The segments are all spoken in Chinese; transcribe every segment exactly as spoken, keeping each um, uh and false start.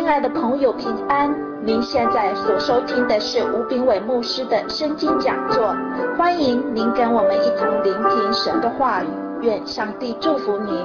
亲爱的朋友，平安！您现在所收听的是吴炳伟牧师的圣经讲座，欢迎您跟我们一同聆听神的话语，愿上帝祝福您。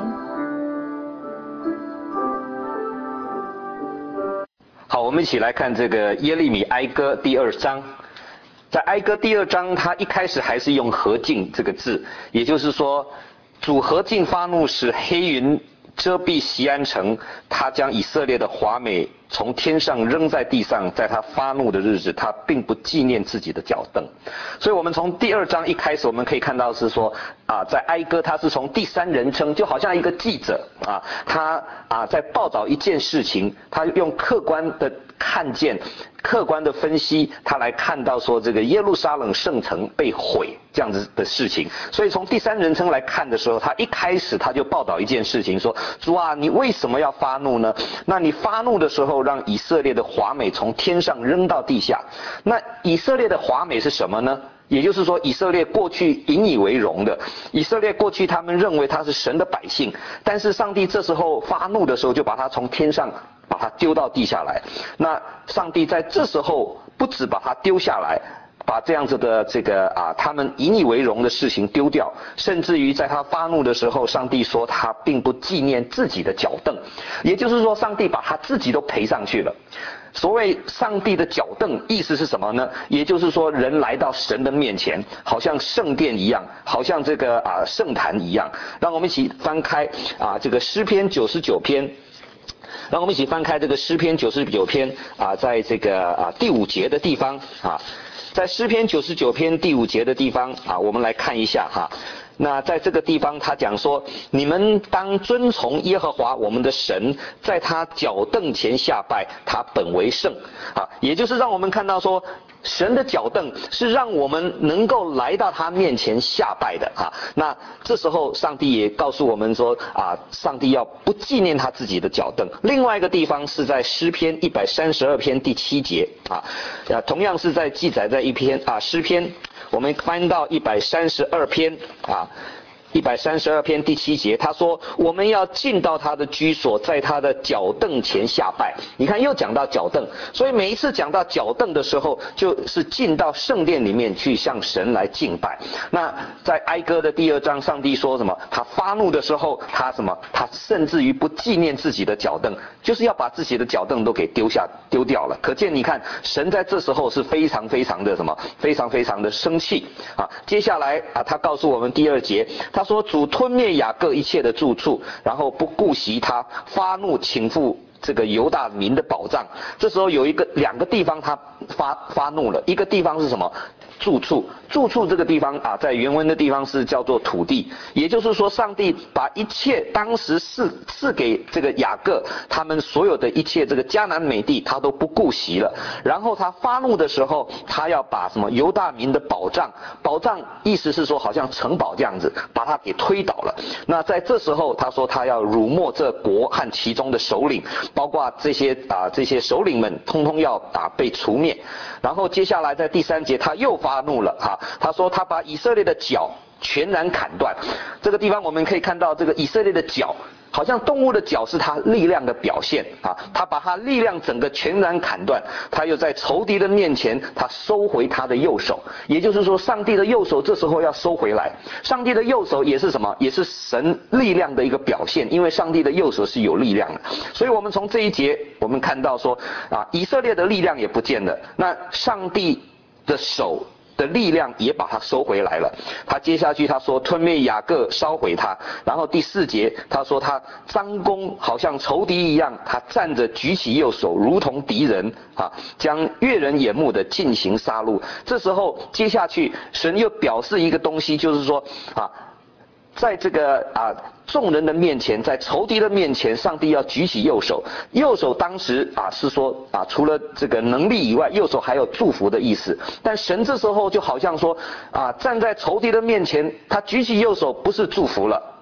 好，我们一起来看这个耶利米哀歌第二章。在哀歌第二章，他一开始还是用何竟这个字，也就是说，主何竟发怒，使黑云遮蔽锡安城，他将以色列的华美从天上扔在地上，在他发怒的日子，他并不纪念自己的脚凳。所以我们从第二章一开始，我们可以看到是说啊，在哀歌他是从第三人称，就好像一个记者啊，他啊在报道一件事情，他用客观的看见，客观的分析，他来看到说这个耶路撒冷圣城被毁这样子的事情。所以从第三人称来看的时候，他一开始他就报道一件事情，说主啊，你为什么要发怒呢？那你发怒的时候，让以色列的华美从天上扔到地下。那以色列的华美是什么呢？也就是说，以色列过去引以为荣的，以色列过去他们认为他是神的百姓，但是上帝这时候发怒的时候，就把他从天上把他丢到地下来。那上帝在这时候不止把他丢下来，把这样子的这个啊他们引以为荣的事情丢掉，甚至于在他发怒的时候，上帝说他并不纪念自己的脚凳，也就是说，上帝把他自己都赔上去了。所谓上帝的脚凳，意思是什么呢？也就是说，人来到神的面前，好像圣殿一样，好像这个啊圣坛一样。让我们一起翻开啊这个诗篇九十九篇。让我们一起翻开这个诗篇九十九篇啊，在这个啊第五节的地方啊，在诗篇九十九篇第五节的地方啊，我们来看一下哈。那在这个地方他讲说，你们当遵从耶和华我们的神，在他脚凳前下拜，他本为圣啊，也就是让我们看到说，神的脚凳是让我们能够来到他面前下拜的啊。那这时候上帝也告诉我们说啊，上帝要不纪念他自己的脚凳。另外一个地方是在诗篇一百三十二篇第七节啊，啊同样是在记载在一篇啊诗篇，我们翻到一百三十二篇啊。一百三十二篇第七节，他说我们要进到他的居所，在他的脚凳前下拜。你看又讲到脚凳，所以每一次讲到脚凳的时候，就是进到圣殿里面去向神来敬拜。那在哀歌的第二章，上帝说什么？他发怒的时候，他什么？他甚至于不纪念自己的脚凳，就是要把自己的脚凳都给丢下丢掉了。可见你看，神在这时候是非常非常的什么？非常非常的生气啊！接下来啊，他告诉我们第二节，他说主吞灭雅各一切的住处，然后不顾惜他，发怒倾覆这个犹大民的宝藏。这时候有一个两个地方他发发怒了，一个地方是什么？住处，住处这个地方啊，在原文的地方是叫做土地，也就是说，上帝把一切当时赐赐给这个雅各他们所有的一切这个迦南美地，他都不顾惜了。然后他发怒的时候，他要把什么犹大民的宝藏，宝藏意思是说好像城堡这样子，把它给推倒了。那在这时候，他说他要辱没这国和其中的首领，包括这些啊这些首领们，通通要啊被除灭。然后接下来在第三节，他又发怒了哈，他说他把以色列的脚全然砍断。这个地方我们可以看到，这个以色列的脚好像动物的脚是他力量的表现啊，他把他力量整个全然砍断。他又在仇敌的面前，他收回他的右手，也就是说，上帝的右手这时候要收回来。上帝的右手也是什么？也是神力量的一个表现，因为上帝的右手是有力量的。所以我们从这一节我们看到说啊，以色列的力量也不见了，那上帝的手的力量也把它收回来了。他接下去他说吞灭雅各，烧毁他。然后第四节他说他张弓，好像仇敌一样，他站着举起右手，如同敌人啊，将悦人眼目的进行杀戮。这时候接下去神又表示一个东西，就是说啊，在这个啊众人的面前，在仇敌的面前，上帝要举起右手。右手当时啊是说啊，除了这个能力以外，右手还有祝福的意思。但神这时候就好像说啊，站在仇敌的面前，他举起右手不是祝福了，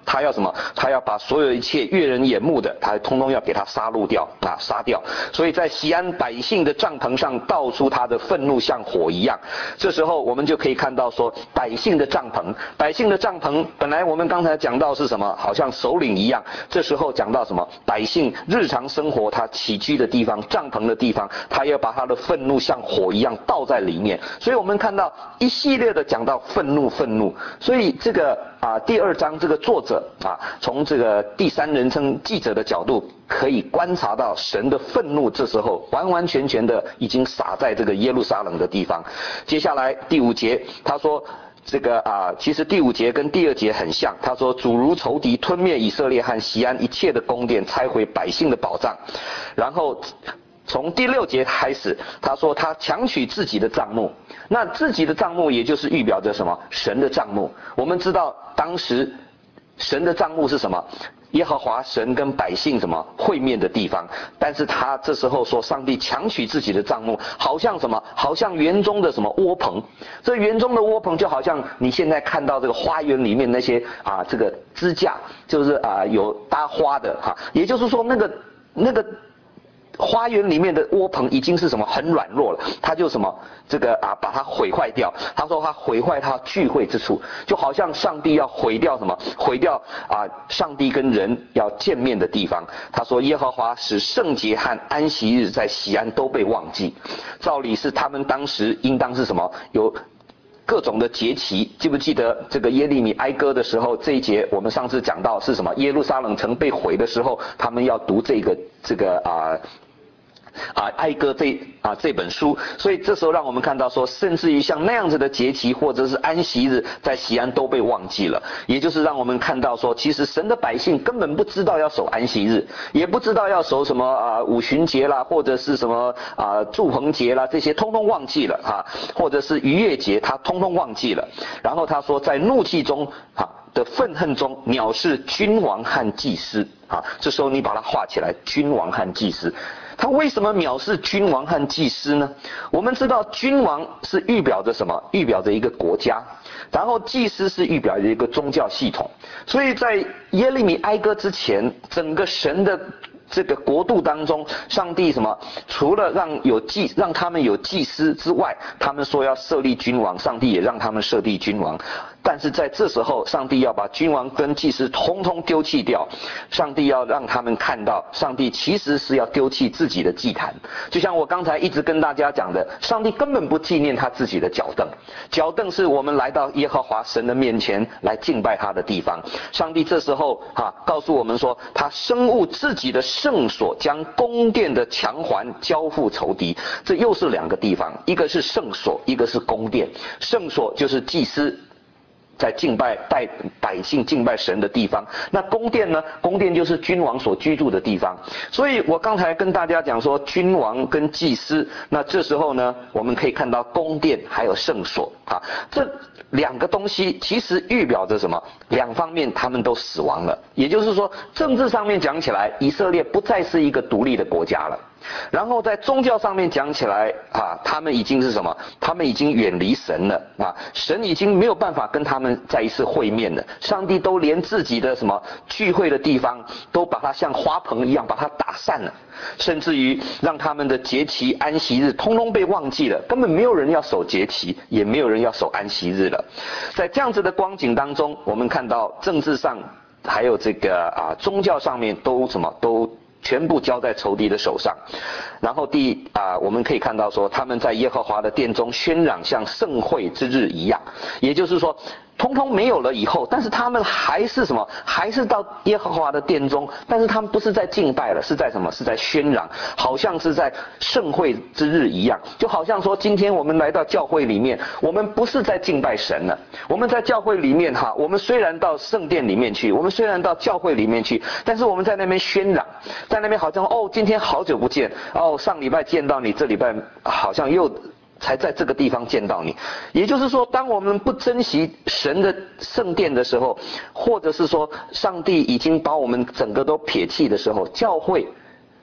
他要什么？他要把所有一切悦人眼目的，他通通要给他杀戮掉啊，杀掉。所以在锡安百姓的帐篷上倒出他的愤怒，像火一样。这时候我们就可以看到说，百姓的帐篷，百姓的帐篷，本来我们刚才讲到是什么？好像首领一样。这时候讲到什么？百姓日常生活他起居的地方，帐篷的地方，他要把他的愤怒像火一样倒在里面。所以我们看到一系列的讲到愤怒，愤怒。所以这个啊，第二章这个作者啊，从这个第三人称记者的角度，可以观察到神的愤怒，这时候完完全全的已经洒在这个耶路撒冷的地方。接下来第五节，他说这个啊，其实第五节跟第二节很像。他说，主如仇敌吞灭以色列和锡安一切的宫殿，拆毁百姓的宝藏。然后从第六节开始，他说他强取自己的帐幕。那自己的帐幕也就是预表着什么？神的帐幕。我们知道当时神的帐幕是什么？耶和华神跟百姓什么会面的地方。但是他这时候说，上帝强取自己的帐幕，好像什么？好像园中的什么窝棚。这园中的窝棚就好像你现在看到这个花园里面那些啊，这个支架，就是啊有搭花的哈、啊。也就是说，那个那个花园里面的窝棚已经是什么很软弱了，他就什么这个啊把它毁坏掉。他说他毁坏他聚会之处，就好像上帝要毁掉什么，毁掉啊上帝跟人要见面的地方。他说耶和华使圣洁和安息日在锡安都被忘记。照理是他们当时应当是什么？有各种的节期。记不记得这个耶利米哀歌的时候，这一节我们上次讲到是什么？耶路撒冷城被毁的时候，他们要读这个这个啊啊哀歌这啊这本书。所以这时候让我们看到说，甚至于像那样子的节期或者是安息日，在锡安都被忘记了。也就是让我们看到说，其实神的百姓根本不知道要守安息日，也不知道要守什么啊五旬节啦，或者是什么啊祝棚节啦，这些通通忘记了啊，或者是逾越节，他通通忘记了。然后他说，在怒气中啊的愤恨中藐视君王和祭司啊，这时候你把它画起来，君王和祭司。他为什么藐视君王和祭司呢？我们知道君王是预表着什么？预表着一个国家，然后祭司是预表着一个宗教系统。所以在耶利米哀歌之前，整个神的这个国度当中，上帝什么？除了让有祭让他们有祭司之外，他们说要设立君王，上帝也让他们设立君王。但是在这时候，上帝要把君王跟祭司通通丢弃掉。上帝要让他们看到，上帝其实是要丢弃自己的祭坛。就像我刚才一直跟大家讲的，上帝根本不纪念他自己的脚凳。脚凳是我们来到耶和华神的面前来敬拜他的地方。上帝这时候啊告诉我们说，他深恶自己的圣所，将宫殿的墙环交付仇敌。这又是两个地方，一个是圣所，一个是宫殿。圣所就是祭司在敬拜带百姓敬拜神的地方。那宫殿呢？宫殿就是君王所居住的地方。所以我刚才跟大家讲说，君王跟祭司，那这时候呢，我们可以看到宫殿还有圣所啊，这两个东西其实预表着什么？两方面他们都死亡了。也就是说，政治上面讲起来，以色列不再是一个独立的国家了。然后在宗教上面讲起来啊，他们已经是什么？他们已经远离神了啊，神已经没有办法跟他们再一次会面了。上帝都连自己的什么聚会的地方都把它像花棚一样把它打散了，甚至于让他们的节期安息日通通被忘记了，根本没有人要守节期，也没有人要守安息日了。在这样子的光景当中，我们看到政治上还有这个啊宗教上面都什么都全部交在仇敌的手上。然后第啊，我们可以看到说，他们在耶和华的殿中喧嚷，像盛会之日一样。也就是说，通通没有了以后，但是他们还是什么？还是到耶和华的殿中，但是他们不是在敬拜了，是在什么？是在喧嚷，好像是在盛会之日一样。就好像说，今天我们来到教会里面，我们不是在敬拜神了，我们在教会里面哈，我们虽然到圣殿里面去，我们虽然到教会里面去，但是我们在那边喧嚷，在那边好像哦，今天好久不见，哦，上礼拜见到你，这礼拜好像又才在这个地方见到你。也就是说，当我们不珍惜神的圣殿的时候，或者是说上帝已经把我们整个都撇弃的时候，教会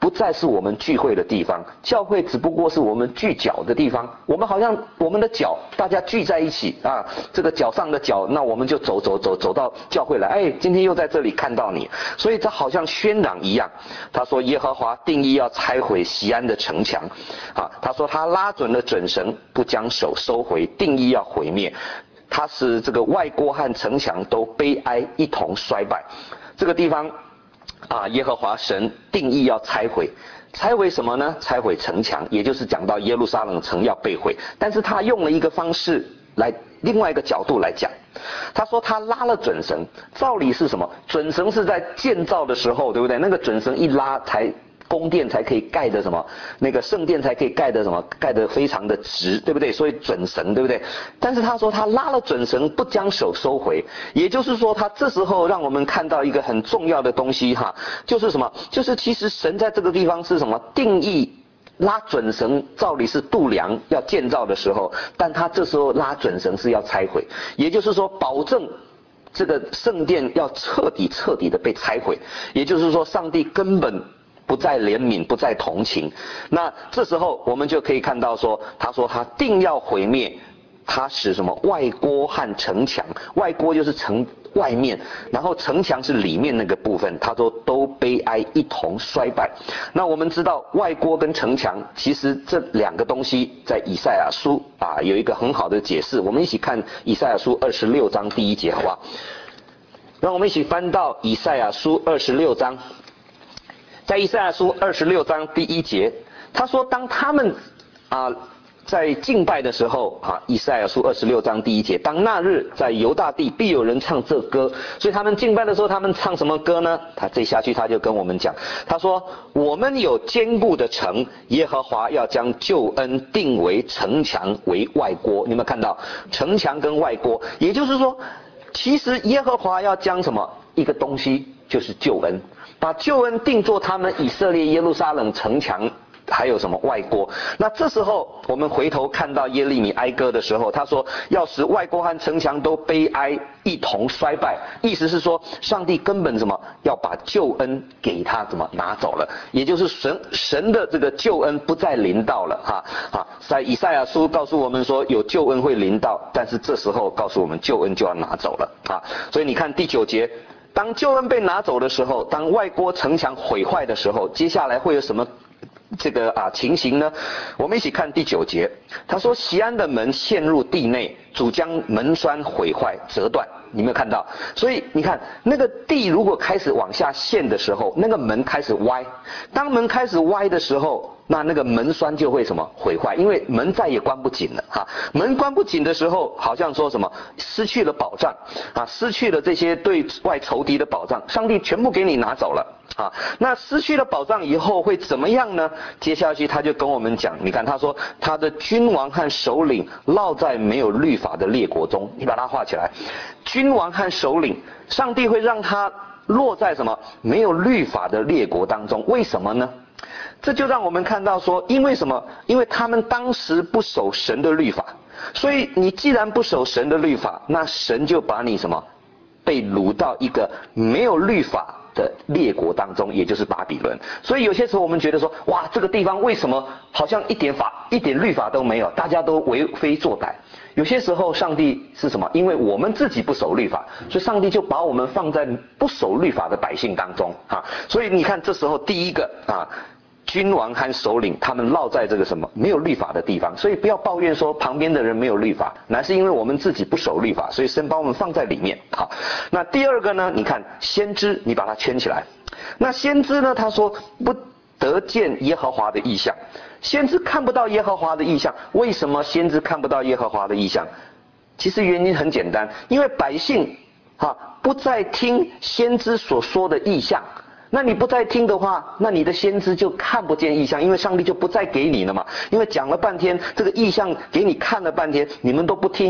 不再是我们聚会的地方，教会只不过是我们聚脚的地方。我们好像我们的脚大家聚在一起啊，这个脚上的脚，那我们就走走走走到教会来，哎，今天又在这里看到你，所以这好像喧嚷一样。他说耶和华定义要拆毁锡安的城墙，啊，他说他拉准了准绳，不将手收回，定义要毁灭。他使这个外郭和城墙都悲哀，一同衰败。这个地方啊，耶和华神定义要拆毁，拆毁什么呢？拆毁城墙，也就是讲到耶路撒冷城要被毁。但是他用了一个方式来，另外一个角度来讲，他说他拉了准绳，照理是什么？准绳是在建造的时候，对不对？那个准绳一拉才。宫殿才可以盖的什么，那个圣殿才可以盖的什么，盖得非常的直，对不对？所以准绳，对不对？但是他说他拉了准绳，不将手收回，也就是说他这时候让我们看到一个很重要的东西哈，就是什么？就是其实神在这个地方是什么定义？拉准绳照理是度量要建造的时候，但他这时候拉准绳是要拆毁，也就是说保证。这个圣殿要彻底彻底的被拆毁，也就是说上帝根本不再怜悯，不再同情。那这时候我们就可以看到说，他说他定要毁灭，他使什么外郭和城墙，外郭就是城外面，然后城墙是里面那个部分，他说都悲哀，一同衰败。那我们知道外郭跟城墙，其实这两个东西在以赛亚书啊有一个很好的解释。我们一起看以赛亚书二十六章第一节，好不好？让我们一起翻到以赛亚书二十六章，在以赛亚书二十六章第一节，他说当他们啊。在敬拜的时候啊，以赛亚书二十六章第一节，当那日在犹大地必有人唱这歌。所以他们敬拜的时候，他们唱什么歌呢？他这下去他就跟我们讲，他说我们有坚固的城，耶和华要将救恩定为城墙为外郭。你有没有看到城墙跟外郭？也就是说其实耶和华要将什么一个东西，就是救恩，把救恩定作他们以色列耶路撒冷城墙还有什么外郭。那这时候我们回头看到耶利米哀歌的时候，他说要使外郭和城墙都悲哀，一同衰败。意思是说上帝根本什么要把救恩给他怎么拿走了，也就是神神的这个救恩不再临到了哈啊。在以赛亚书告诉我们说有救恩会临到，但是这时候告诉我们救恩就要拿走了啊。所以你看第九节，当救恩被拿走的时候，当外郭城墙毁坏的时候，接下来会有什么这个啊情形呢？我们一起看第九节，他说锡安的门陷入地内，主将门栓毁坏折断。你没有看到？所以你看那个地如果开始往下陷的时候，那个门开始歪，当门开始歪的时候，那那个门栓就会什么毁坏，因为门再也关不紧了哈。门关不紧的时候，好像说什么失去了保障啊，失去了这些对外仇敌的保障，上帝全部给你拿走了啊。那失去了保障以后会怎么样呢？接下去他就跟我们讲，你看他说他的君王和首领落在没有律法的列国中，你把它画起来。君王和首领，上帝会让他落在什么没有律法的列国当中？为什么呢？这就让我们看到说，因为什么？因为他们当时不守神的律法，所以你既然不守神的律法，那神就把你什么被掳到一个没有律法的列国当中，也就是巴比伦。所以有些时候我们觉得说，哇，这个地方为什么好像一点法、一点律法都没有，大家都为非作歹？有些时候上帝是什么？因为我们自己不守律法，所以上帝就把我们放在不守律法的百姓当中啊。所以你看这时候第一个啊，君王和首领他们落在这个什么没有律法的地方，所以不要抱怨说旁边的人没有律法，乃是因为我们自己不守律法，所以神把我们放在里面。好，那第二个呢？你看先知，你把它圈起来。那先知呢？他说不得见耶和华的异象，先知看不到耶和华的异象。为什么先知看不到耶和华的异象？其实原因很简单，因为百姓哈不再听先知所说的异象。那你不再听的话，那你的先知就看不见异象，因为上帝就不再给你了嘛。因为讲了半天，这个异象给你看了半天，你们都不听。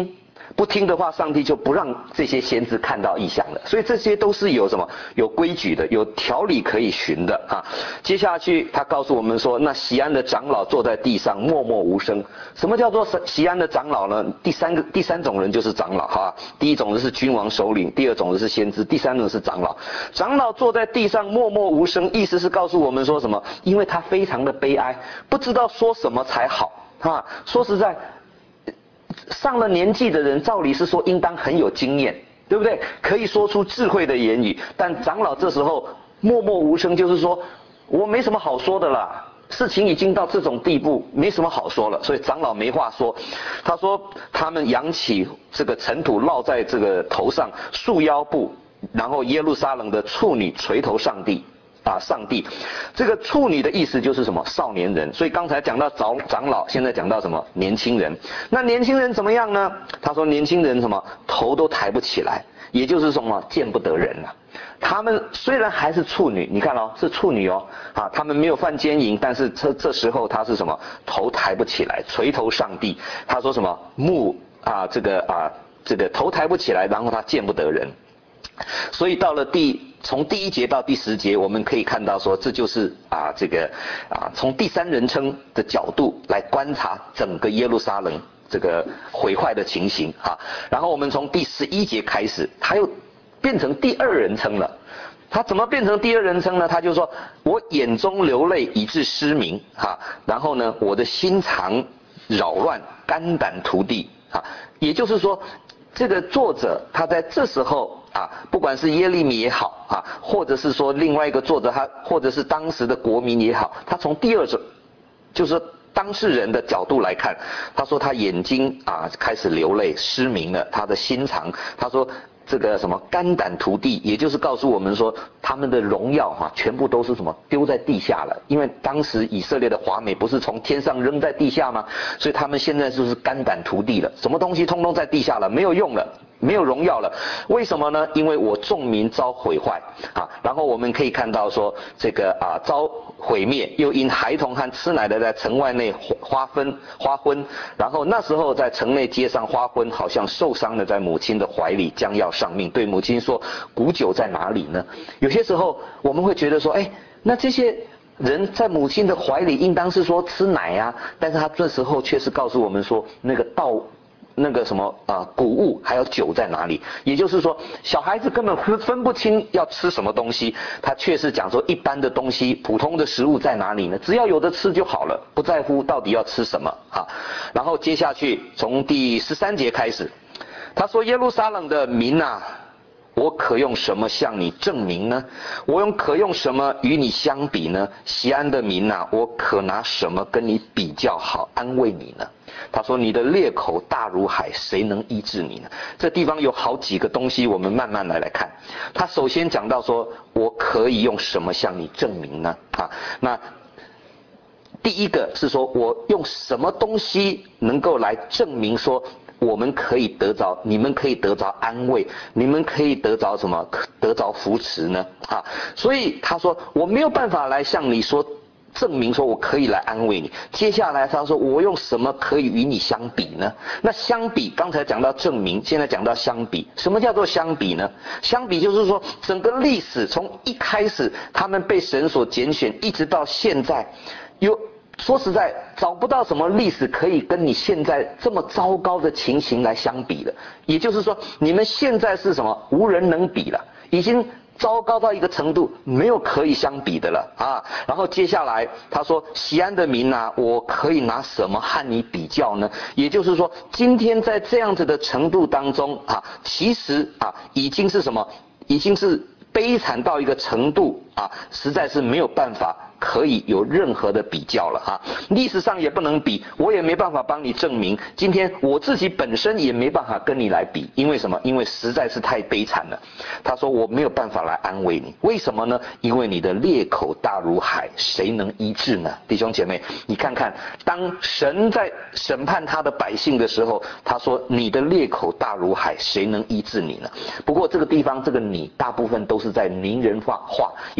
不听的话，上帝就不让这些先知看到异象了。所以这些都是有什么有规矩的，有条理可以循的啊。接下去他告诉我们说，那锡安的长老坐在地上默默无声。什么叫做锡安的长老呢？第三个第三种人就是长老哈。第一种人是君王首领，第二种人是先知，第三种是长老。长老坐在地上默默无声，意思是告诉我们说什么？因为他非常的悲哀，不知道说什么才好啊。说实在。上了年纪的人，照理是说应当很有经验，对不对？可以说出智慧的言语。但长老这时候默默无声，就是说我没什么好说的啦，事情已经到这种地步，没什么好说了。所以长老没话说。他说他们扬起这个尘土落在这个头上，束腰部，然后耶路撒冷的处女垂头上帝。啊，上帝，这个处女的意思就是什么？少年人。所以刚才讲到长长老，现在讲到什么？年轻人。那年轻人怎么样呢？他说年轻人什么？头都抬不起来，也就是什么？见不得人了。他们虽然还是处女，你看哦，是处女哦，啊，他们没有犯奸淫，但是这这时候他是什么？头抬不起来，垂头上帝。他说什么？目啊，这个啊，这个头抬不起来，然后他见不得人。所以到了第从第一节到第十节，我们可以看到说，这就是啊这个啊从第三人称的角度来观察整个耶路撒冷这个毁坏的情形啊。然后我们从第十一节开始，他又变成第二人称了。他怎么变成第二人称呢？他就说我眼中流泪以致失明啊，然后呢我的心肠扰乱，肝胆涂地啊，也就是说。这个作者他在这时候啊，不管是耶利米也好啊，或者是说另外一个作者他，或者是当时的国民也好，他从第二种就是当事人的角度来看，他说他眼睛啊开始流泪，失明了，他的心肠，他说这个什么肝胆涂地，也就是告诉我们说他们的荣耀哈、啊，全部都是什么丢在地下了，因为当时以色列的华美不是从天上扔在地下吗？所以他们现在就是肝胆涂地了，什么东西通通在地下了，没有用了，没有荣耀了。为什么呢？因为我众民遭毁坏啊。然后我们可以看到说这个啊遭毁灭，又因孩童和吃奶的在城外内花分花昏，然后那时候在城内街上花昏，好像受伤的在母亲的怀里将要丧命，对母亲说古酒在哪里呢？有些时候我们会觉得说，哎，那这些人在母亲的怀里应当是说吃奶啊，但是他这时候却是告诉我们说那个道那个什么啊、呃、谷物还有酒在哪里？也就是说小孩子根本分分不清要吃什么东西，他却是讲说一般的东西普通的食物在哪里呢？只要有的吃就好了，不在乎到底要吃什么啊。然后接下去从第十三节开始，他说耶路撒冷的民啊，我可用什么向你证明呢？我用可用什么与你相比呢？锡安的民啊，我可拿什么跟你比较好安慰你呢？他说你的裂口大如海，谁能医治你呢？这地方有好几个东西，我们慢慢来来看。他首先讲到说我可以用什么向你证明呢？啊，那第一个是说我用什么东西能够来证明说我们可以得着，你们可以得着安慰，你们可以得着什么？得着扶持呢？啊，所以他说我没有办法来向你说证明说我可以来安慰你。接下来他说我用什么可以与你相比呢？那相比刚才讲到证明，现在讲到相比。什么叫做相比呢？相比就是说整个历史从一开始他们被神所拣选一直到现在，有说实在找不到什么历史可以跟你现在这么糟糕的情形来相比的。也就是说你们现在是什么？无人能比了，已经糟糕到一个程度，没有可以相比的了啊！然后接下来他说锡安的民啊，我可以拿什么和你比较呢？也就是说今天在这样子的程度当中啊，其实啊已经是什么？已经是悲惨到一个程度啊，实在是没有办法可以有任何的比较了哈，历史上也不能比，我也没办法帮你证明。今天我自己本身也没办法跟你来比，因为什么？因为实在是太悲惨了。他说我没有办法来安慰你，为什么呢？因为你的裂口大如海，谁能医治呢？弟兄姐妹，你看看，当神在审判他的百姓的时候，他说你的裂口大如海，谁能医治你呢？不过这个地方这个你大部分都是在拟人化，也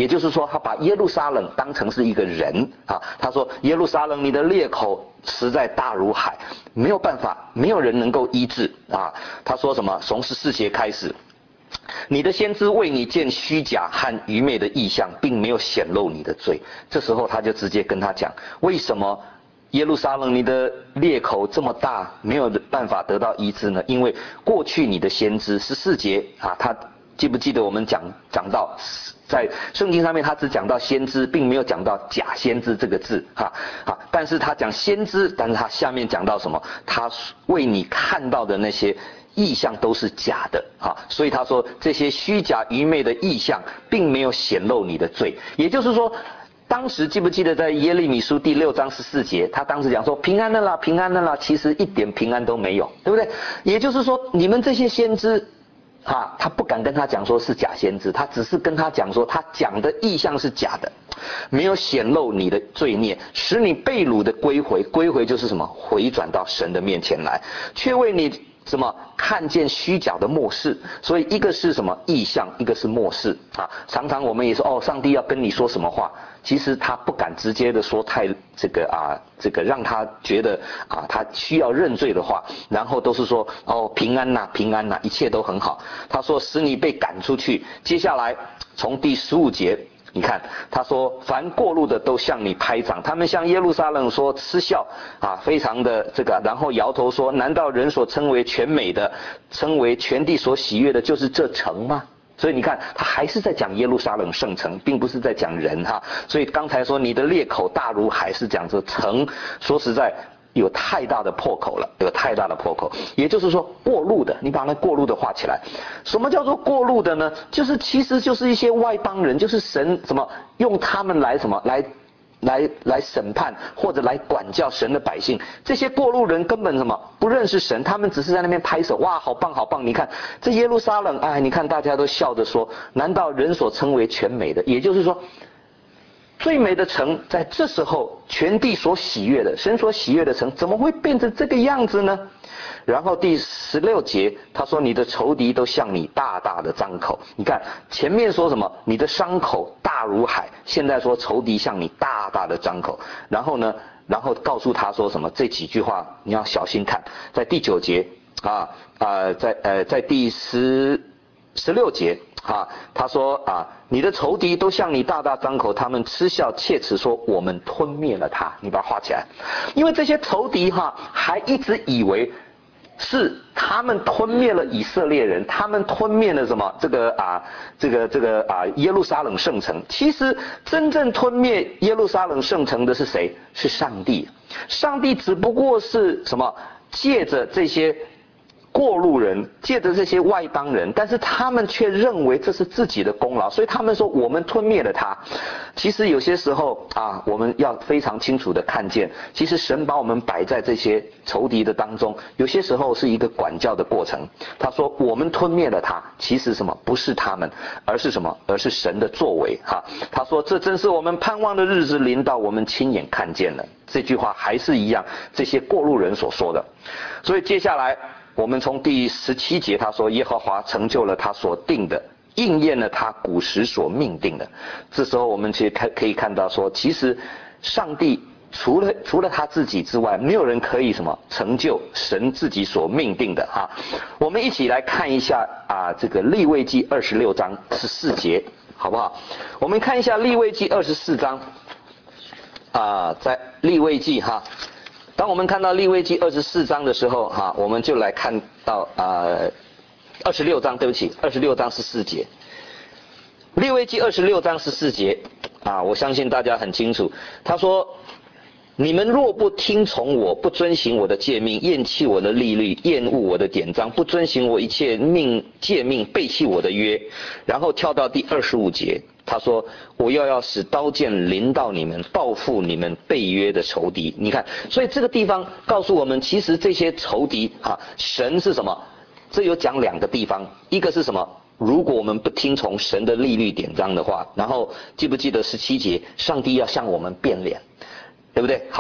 也就是说他把耶路撒冷当成是一个人啊。他说耶路撒冷，你的裂口实在大如海，没有办法，没有人能够医治啊。他说什么？从十四节开始，你的先知为你见虚假和愚昧的异象，并没有显露你的罪。这时候他就直接跟他讲，为什么耶路撒冷你的裂口这么大，没有办法得到医治呢？因为过去你的先知十四节啊，他记不记得我们讲讲到在圣经上面他只讲到先知，并没有讲到假先知这个字哈啊，但是他讲先知，但是他下面讲到什么？他为你看到的那些异象都是假的啊，所以他说这些虚假愚昧的异象并没有显露你的罪。也就是说，当时记不记得在耶利米书第六章十四节，他当时讲说平安的啦，平安的啦，其实一点平安都没有，对不对？也就是说，你们这些先知啊，他不敢跟他讲说是假先知，他只是跟他讲说他讲的意象是假的，没有显露你的罪孽，使你被掳的归回，归回就是什么？回转到神的面前来，却为你什么看见虚假的末世。所以一个是什么意象，一个是末世啊。常常我们也说哦，上帝要跟你说什么话，其实他不敢直接的说太这个啊这个让他觉得啊他需要认罪的话，然后都是说哦平安呐平安呐，一切都很好。他说使你被赶出去。接下来从第十五节你看，他说凡过路的都向你拍掌，他们向耶路撒冷说嗤笑啊，非常的这个，然后摇头说，难道人所称为全美的，称为全地所喜悦的就是这城吗？所以你看他还是在讲耶路撒冷圣城，并不是在讲人哈。所以刚才说你的裂口大如海，是讲这城，说实在有太大的破口了，有太大的破口。也就是说过路的，你把那过路的画起来。什么叫做过路的呢？就是其实就是一些外邦人，就是神什么用他们来什么来来来审判或者来管教神的百姓。这些过路人根本什么不认识神，他们只是在那边拍手，哇好棒好棒。你看这耶路撒冷，哎你看大家都笑着说，难道人所称为全美的？也就是说最美的城，在这时候全地所喜悦的，神所喜悦的城，怎么会变成这个样子呢？然后第十六节他说你的仇敌都向你大大的张口。你看前面说什么？你的伤口大如海，现在说仇敌向你大大的张口。然后呢然后告诉他说什么？这几句话你要小心看。在第九节啊啊在呃在第十十六节啊，他说啊，你的仇敌都向你大大张口，他们嗤笑切齿说，我们吞灭了他。你把它画起来。因为这些仇敌哈，还一直以为是他们吞灭了以色列人，他们吞灭了什么？这个啊，这个这个啊，耶路撒冷圣城。其实真正吞灭耶路撒冷圣城的是谁？是上帝。上帝只不过是什么？借着这些过路人，借着这些外邦人，但是他们却认为这是自己的功劳，所以他们说我们吞灭了他。其实有些时候啊，我们要非常清楚的看见，其实神把我们摆在这些仇敌的当中，有些时候是一个管教的过程。他说我们吞灭了他，其实什么？不是他们，而是什么？而是神的作为哈。他说这正是我们盼望的日子临到，我们亲眼看见了。这句话还是一样，这些过路人所说的。所以接下来我们从第十七节他说耶和华成就了他所定的，应验了他古时所命定的。这时候我们其实可以看到说，其实上帝除了除了他自己之外，没有人可以什么成就神自己所命定的哈。我们一起来看一下啊，这个利未记二十六章十四节好不好？我们看一下利未记二十四章啊，在利未记哈，当我们看到利未记二十四章的时候哈，我们就来看到啊二十六章，对不起，二十六章十四节。利未记二十六章十四节啊，我相信大家很清楚。他说：你们若不听从我，不遵行我的诫命，厌弃我的律例，厌恶我的典章，不遵行我一切命诫命，背弃我的约。然后跳到第二十五节，他说：我又要使刀剑临到你们，报复你们背约的仇敌。你看，所以这个地方告诉我们，其实这些仇敌啊，神是什么？这有讲两个地方，一个是什么？如果我们不听从神的律例典章的话，然后记不记得十七节，上帝要向我们变脸，对不对？好，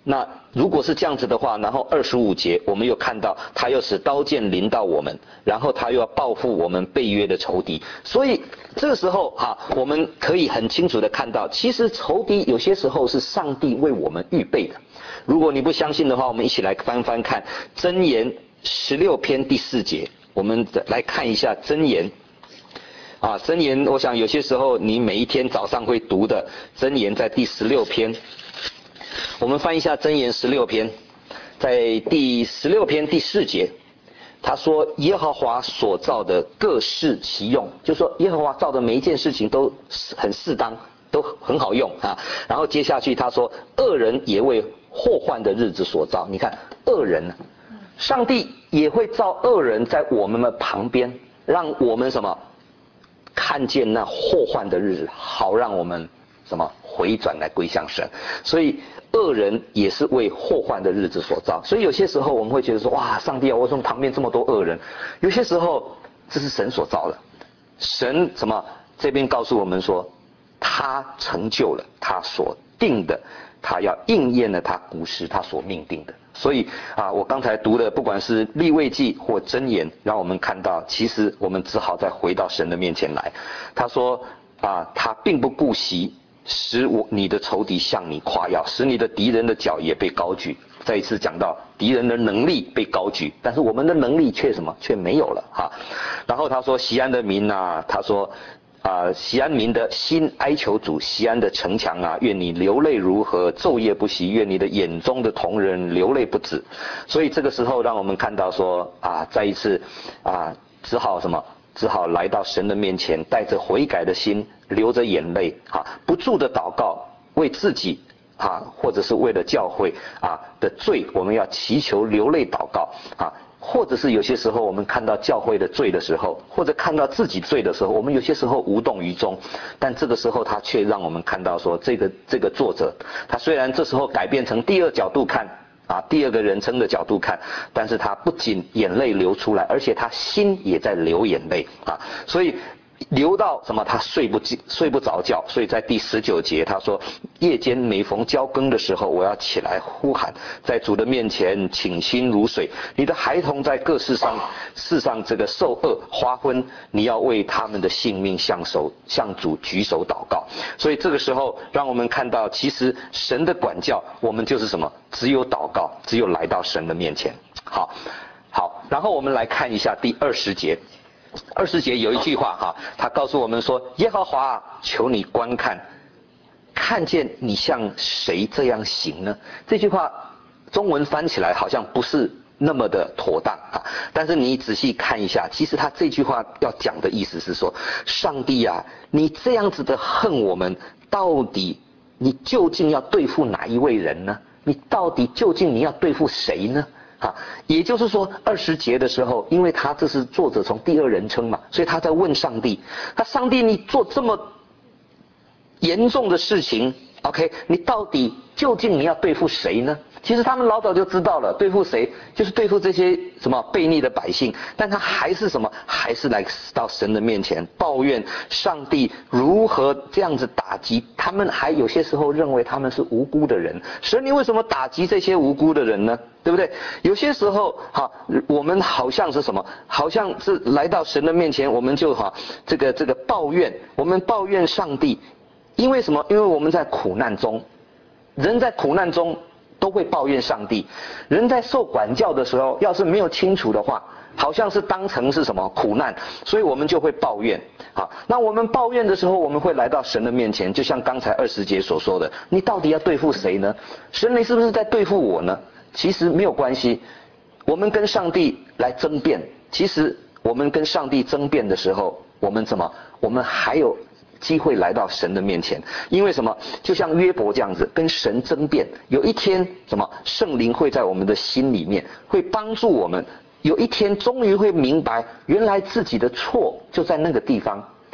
那如果是这样子的话，然后二十五节我们又看到他又使刀剑临到我们，然后他又要报复我们背约的仇敌。所以这个时候哈，我们可以很清楚的看到，其实仇敌有些时候是上帝为我们预备的。如果你不相信的话，我们一起来翻翻看箴言十六篇第四节，我们来看一下箴言。啊，箴言，我想有些时候你每一天早上会读的箴言，在第十六篇。我们翻一下箴言十六篇，在第十六篇第四节，他说耶和华所造的各适其用，就是说耶和华造的每一件事情都很适当，都很好用啊。然后接下去他说恶人也为祸患的日子所造。你看恶人，上帝也会造恶人在我们的旁边，让我们什么看见那祸患的日子，好让我们什么回转来归向神。所以恶人也是为祸患的日子所造。所以有些时候我们会觉得说，哇，上帝啊，为什么旁边这么多恶人？有些时候这是神所造的。神什么这边告诉我们说，他成就了他所定的，他要应验了他古时他所命定的。所以啊，我刚才读的不管是利未记或箴言，让我们看到其实我们只好再回到神的面前来。他说啊，他并不顾惜使我你的仇敌向你夸耀，使你的敌人的脚也被高举。再一次讲到敌人的能力被高举，但是我们的能力却什么却没有了哈。然后他说西安的民啊，他说啊，西安民的心哀求主，西安的城墙啊，愿你流泪如何，昼夜不息，愿你的眼中的瞳人流泪不止。所以这个时候让我们看到说啊，再一次啊，只好什么只好来到神的面前，带着悔改的心，流着眼泪啊，不住的祷告，为自己啊，或者是为了教会啊的罪，我们要祈求流泪祷告啊。或者是有些时候我们看到教会的罪的时候，或者看到自己罪的时候，我们有些时候无动于衷，但这个时候他却让我们看到说，这个这个作者，他虽然这时候改变成第二角度看啊，第二个人称的角度看，但是他不仅眼泪流出来，而且他心也在流眼泪啊，所以流到什么？他睡不睡不着觉，所以在第十九节他说，夜间每逢交更的时候，我要起来呼喊，在主的面前倾心如水。你的孩童在各世上世上这个受饿花昏，你要为他们的性命向手向主举手祷告。所以这个时候让我们看到，其实神的管教，我们就是什么？只有祷告，只有来到神的面前。好，好，然后我们来看一下第二十节。二十节有一句话哈，他告诉我们说，耶和华求你观看，看见你像谁这样行呢？这句话中文翻起来好像不是那么的妥当啊，但是你仔细看一下，其实他这句话要讲的意思是说，上帝啊，你这样子的恨我们，到底你究竟要对付哪一位人呢？你到底究竟你要对付谁呢？啊，也就是说二十节的时候，因为他这是作者从第二人称嘛，所以他在问上帝，他上帝你做这么严重的事情 ，OK， 你到底究竟你要对付谁呢？其实他们老早就知道了，对付谁就是对付这些什么悖逆的百姓，但他还是什么，还是来到神的面前抱怨上帝如何这样子打击他们，还有些时候认为他们是无辜的人。神，你为什么打击这些无辜的人呢？对不对？有些时候哈，我们好像是什么，好像是来到神的面前，我们就哈这个这个抱怨，我们抱怨上帝，因为什么？因为我们在苦难中，人在苦难中都会抱怨上帝。人在受管教的时候，要是没有清楚的话，好像是当成是什么苦难，所以我们就会抱怨。好，那我们抱怨的时候，我们会来到神的面前，就像刚才二十节所说的，你到底要对付谁呢？神，你是不是在对付我呢？其实没有关系，我们跟上帝来争辩，其实我们跟上帝争辩的时候，我们怎么？我们还有机会来到神的面前，因为什么？就像约伯这样子跟神争辩，有一天什么？圣灵会在我们的心里面，会帮助我们，有一天终于会明白，原来自己的错就在那个地方。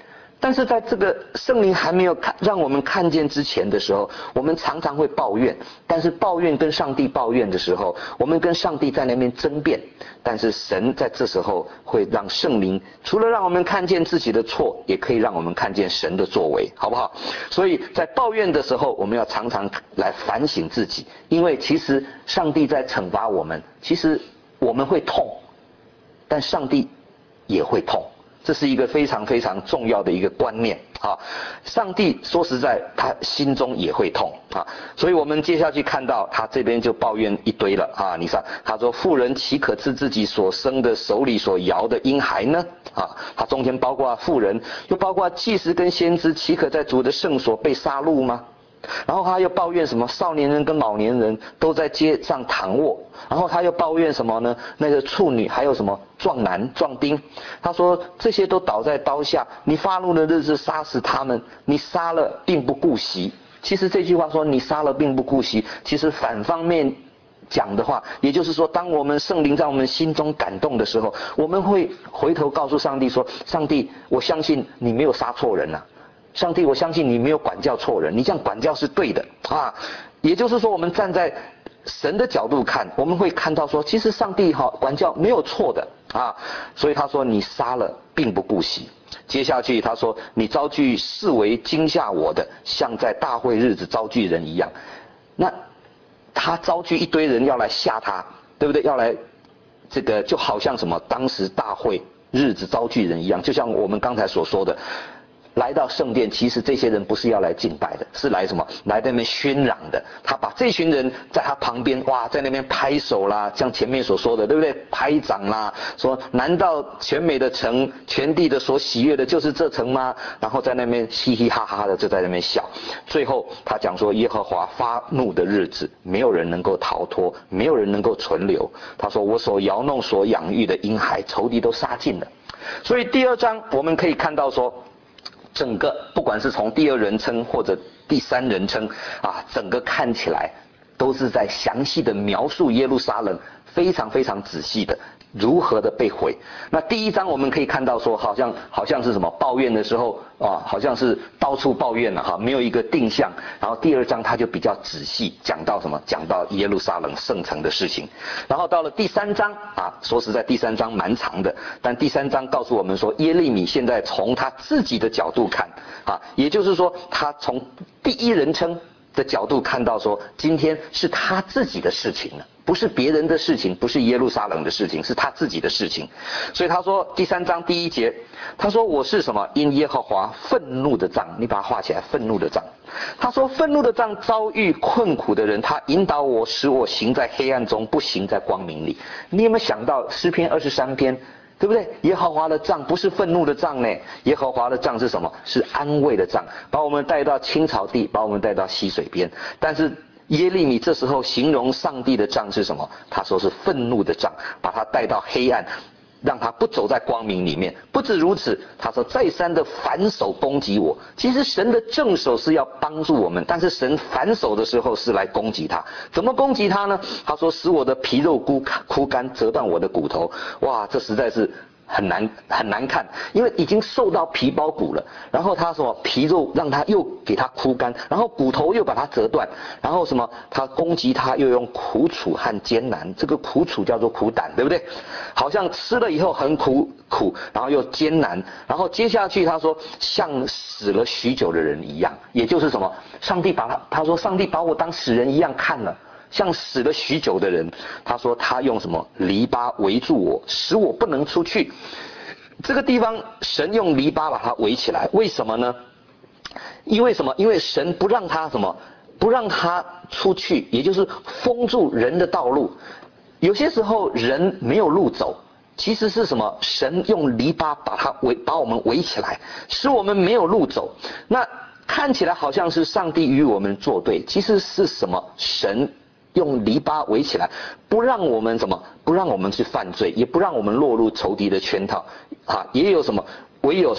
但是在这个圣灵还没有看让我们看见之前的时候，我们常常会抱怨，但是抱怨跟上帝抱怨的时候，我们跟上帝在那边争辩，但是神在这时候会让圣灵除了让我们看见自己的错，也可以让我们看见神的作为，好不好？所以在抱怨的时候，我们要常常来反省自己，因为其实上帝在惩罚我们，其实我们会痛，但上帝也会痛，这是一个非常非常重要的一个观念啊！上帝说实在，他心中也会痛啊！所以我们接下去看到他这边就抱怨一堆了啊！你看，他说：“妇人岂可吃自己所生的手里所摇的婴孩呢？”啊，他中间包括妇人，又包括祭司跟先知，岂可在主的圣所被杀戮吗？然后他又抱怨什么？少年人跟老年人都在街上躺卧。然后他又抱怨什么呢？那个处女还有什么壮男壮丁？他说这些都倒在刀下，你发怒的日子杀死他们，你杀了并不顾惜。其实这句话说你杀了并不顾惜，其实反方面讲的话，也就是说，当我们圣灵在我们心中感动的时候，我们会回头告诉上帝说：上帝，我相信你没有杀错人啊。上帝，我相信你没有管教错人，你这样管教是对的啊。也就是说，我们站在神的角度看，我们会看到说，其实上帝哈管教没有错的啊。所以他说你杀了并不顾惜。接下去他说你招聚视为惊吓我的，像在大会日子招聚人一样。那他招聚一堆人要来吓他，对不对？要来这个就好像什么当时大会日子招聚人一样，就像我们刚才所说的。来到圣殿，其实这些人不是要来敬拜的，是来什么？来在那边喧嚷的。他把这群人在他旁边，哇，在那边拍手啦，像前面所说的，对不对？拍掌啦，说难道全美的城，全地的所喜悦的就是这城吗？然后在那边嘻嘻哈哈的就在那边笑。最后他讲说，耶和华发怒的日子，没有人能够逃脱，没有人能够存留。他说我所摇弄所养育的婴孩，仇敌都杀尽了。所以第二章我们可以看到说。整个不管是从第二人称或者第三人称啊，整个看起来都是在详细的描述耶路撒冷，非常非常仔细的如何的被毁。那第一章我们可以看到说，好像好像是什么抱怨的时候啊，好像是到处抱怨了哈，没有一个定向。然后第二章他就比较仔细讲到什么，讲到耶路撒冷圣城的事情。然后到了第三章啊，说实在第三章蛮长的，但第三章告诉我们说，耶利米现在从他自己的角度看啊，也就是说他从第一人称的角度看到说，今天是他自己的事情了，不是别人的事情，不是耶路撒冷的事情，是他自己的事情。所以他说第三章第一节，他说我是什么？因耶和华愤怒的杖，你把它画起来，愤怒的杖。他说愤怒的杖遭遇困苦的人，他引导我，使我行在黑暗中，不行在光明里。你有没有想到诗篇二十三篇？对不对？耶和华的杖不是愤怒的杖呢，耶和华的杖是什么？是安慰的杖，把我们带到青草地，把我们带到溪水边。但是耶利米这时候形容上帝的杖是什么？他说是愤怒的杖，把他带到黑暗，让他不走在光明里面。不止如此，他说再三的反手攻击我。其实神的正手是要帮助我们，但是神反手的时候是来攻击他。怎么攻击他呢？他说使我的皮肉枯枯干，折断我的骨头。哇，这实在是很难很难看，因为已经受到皮包骨了。然后他说皮肉让他又给他枯干，然后骨头又把它折断，然后什么？他攻击他又用苦楚和艰难，这个苦楚叫做苦胆，对不对？好像吃了以后很苦苦，然后又艰难，然后接下去他说像死了许久的人一样，也就是什么？上帝把他他说上帝把我当死人一样看了。像死了许久的人，他说他用什么篱笆围住我，使我不能出去。这个地方神用篱笆把它围起来，为什么呢？因为什么？因为神不让他什么，不让他出去，也就是封住人的道路。有些时候人没有路走，其实是什么？神用篱笆把它围，把我们围起来，使我们没有路走。那看起来好像是上帝与我们作对，其实是什么？神用篱笆围起来，不让我们什么？不让我们去犯罪，也不让我们落入仇敌的圈套啊！也有什么？唯有什么？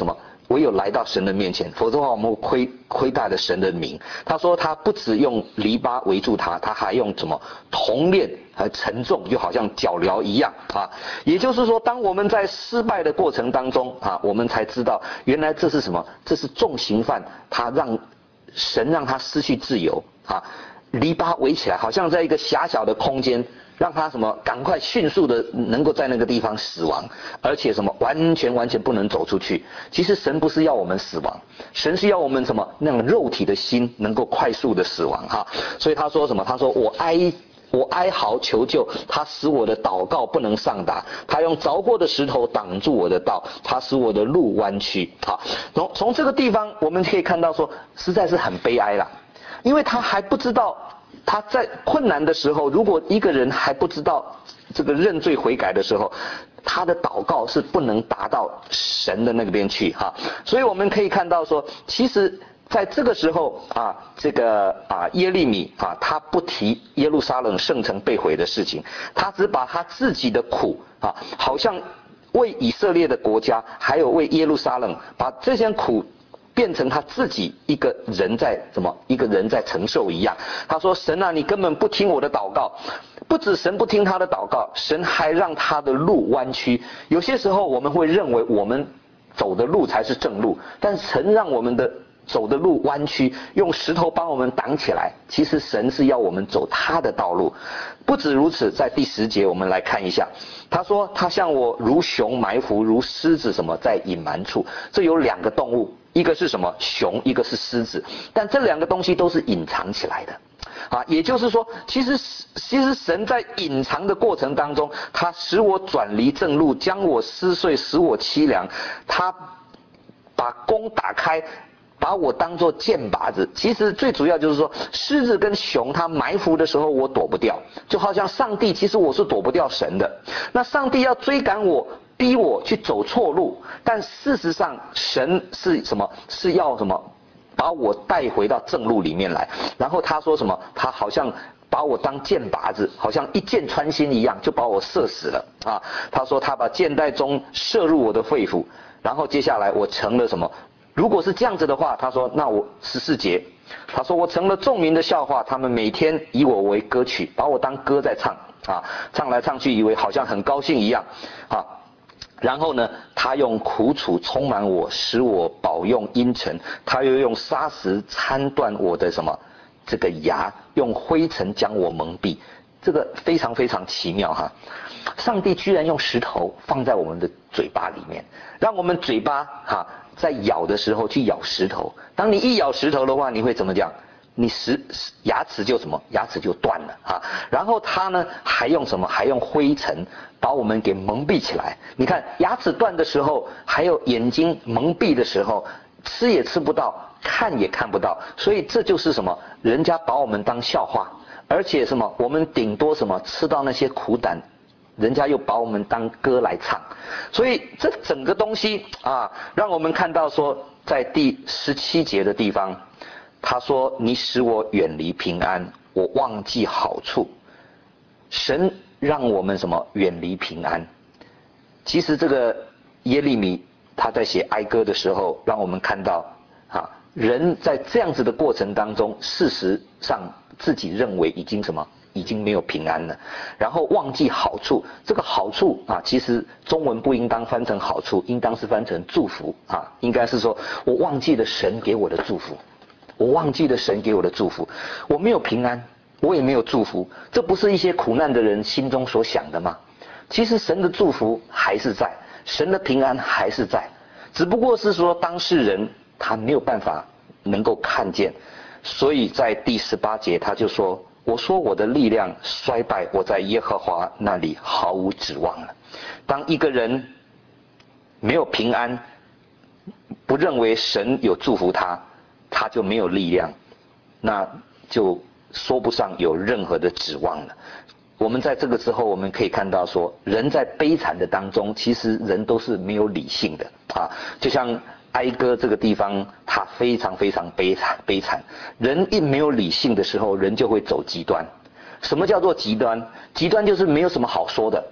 唯有来到神的面前，否则的话我们会亏亏待了神的名。他说他不只用篱笆围住他，他还用什么铜链和沉重，就好像脚镣一样啊。也就是说，当我们在失败的过程当中啊，我们才知道原来这是什么？这是重刑犯，他让神让他失去自由啊。篱笆围起来，好像在一个狭小的空间，让他什么赶快迅速的能够在那个地方死亡，而且什么完全完全不能走出去。其实神不是要我们死亡，神是要我们什么那种肉体的心能够快速的死亡哈。所以他说什么？他说我哀我哀嚎求救，他使我的祷告不能上达，他用凿过的石头挡住我的道，他使我的路弯曲。好，从从这个地方我们可以看到说，实在是很悲哀啦。因为他还不知道，他在困难的时候，如果一个人还不知道这个认罪悔改的时候，他的祷告是不能达到神的那边去哈。所以我们可以看到说，其实在这个时候啊，这个啊耶利米啊，他不提耶路撒冷圣城被毁的事情，他只把他自己的苦啊，好像为以色列的国家，还有为耶路撒冷，把这些苦变成他自己一个人在怎么一个人在承受一样。他说神啊，你根本不听我的祷告。不止神不听他的祷告，神还让他的路弯曲。有些时候我们会认为我们走的路才是正路，但神让我们的走的路弯曲，用石头帮我们挡起来。其实神是要我们走他的道路。不止如此，在第十节我们来看一下，他说他像我如熊埋伏，如狮子什么在隐瞒处。这有两个动物，一个是什么熊，一个是狮子，但这两个东西都是隐藏起来的啊。也就是说，其实其实神在隐藏的过程当中，他使我转离正路，将我撕碎，使我凄凉。他把弓打开，把我当作箭靶子。其实最主要就是说，狮子跟熊它埋伏的时候我躲不掉，就好像上帝其实我是躲不掉神的。那上帝要追赶我，逼我去走错路，但事实上神是什么？是要什么？把我带回到正路里面来。然后他说什么？他好像把我当箭靶子，好像一箭穿心一样，就把我射死了啊！他说他把箭袋中射入我的肺腑，然后接下来我成了什么？如果是这样子的话，他说那我十四节，他说我成了众民的笑话，他们每天以我为歌曲，把我当歌在唱啊，唱来唱去，以为好像很高兴一样啊。然后呢，他用苦楚充满我，使我饱用阴沉。他又用砂石参断我的什么这个牙，用灰尘将我蒙蔽。这个非常非常奇妙哈！上帝居然用石头放在我们的嘴巴里面，让我们嘴巴哈在咬的时候去咬石头。当你一咬石头的话，你会怎么讲？你石牙齿就什么？牙齿就断了啊！然后他呢还用什么？还用灰尘把我们给蒙蔽起来。你看牙齿断的时候，还有眼睛蒙蔽的时候，吃也吃不到，看也看不到。所以这就是什么？人家把我们当笑话，而且什么？我们顶多什么？吃到那些苦胆，人家又把我们当歌来唱。所以这整个东西啊，让我们看到说，在第十七节的地方。他说你使我远离平安，我忘记好处。神让我们什么远离平安。其实这个耶利米他在写哀歌的时候，让我们看到啊，人在这样子的过程当中，事实上自己认为已经什么已经没有平安了，然后忘记好处。这个好处啊，其实中文不应当翻成好处，应当是翻成祝福啊，应该是说我忘记了神给我的祝福。我忘记了神给我的祝福，我没有平安，我也没有祝福。这不是一些苦难的人心中所想的吗？其实神的祝福还是在，神的平安还是在，只不过是说当事人他没有办法能够看见。所以在第十八节他就说，我说我的力量衰败，我在耶和华那里毫无指望了。当一个人没有平安，不认为神有祝福他，他就没有力量，那就说不上有任何的指望了。我们在这个之后，我们可以看到说，人在悲惨的当中，其实人都是没有理性的啊。就像哀歌这个地方，它非常非常悲惨悲惨。人一没有理性的时候，人就会走极端。什么叫做极端？极端就是没有什么好说的。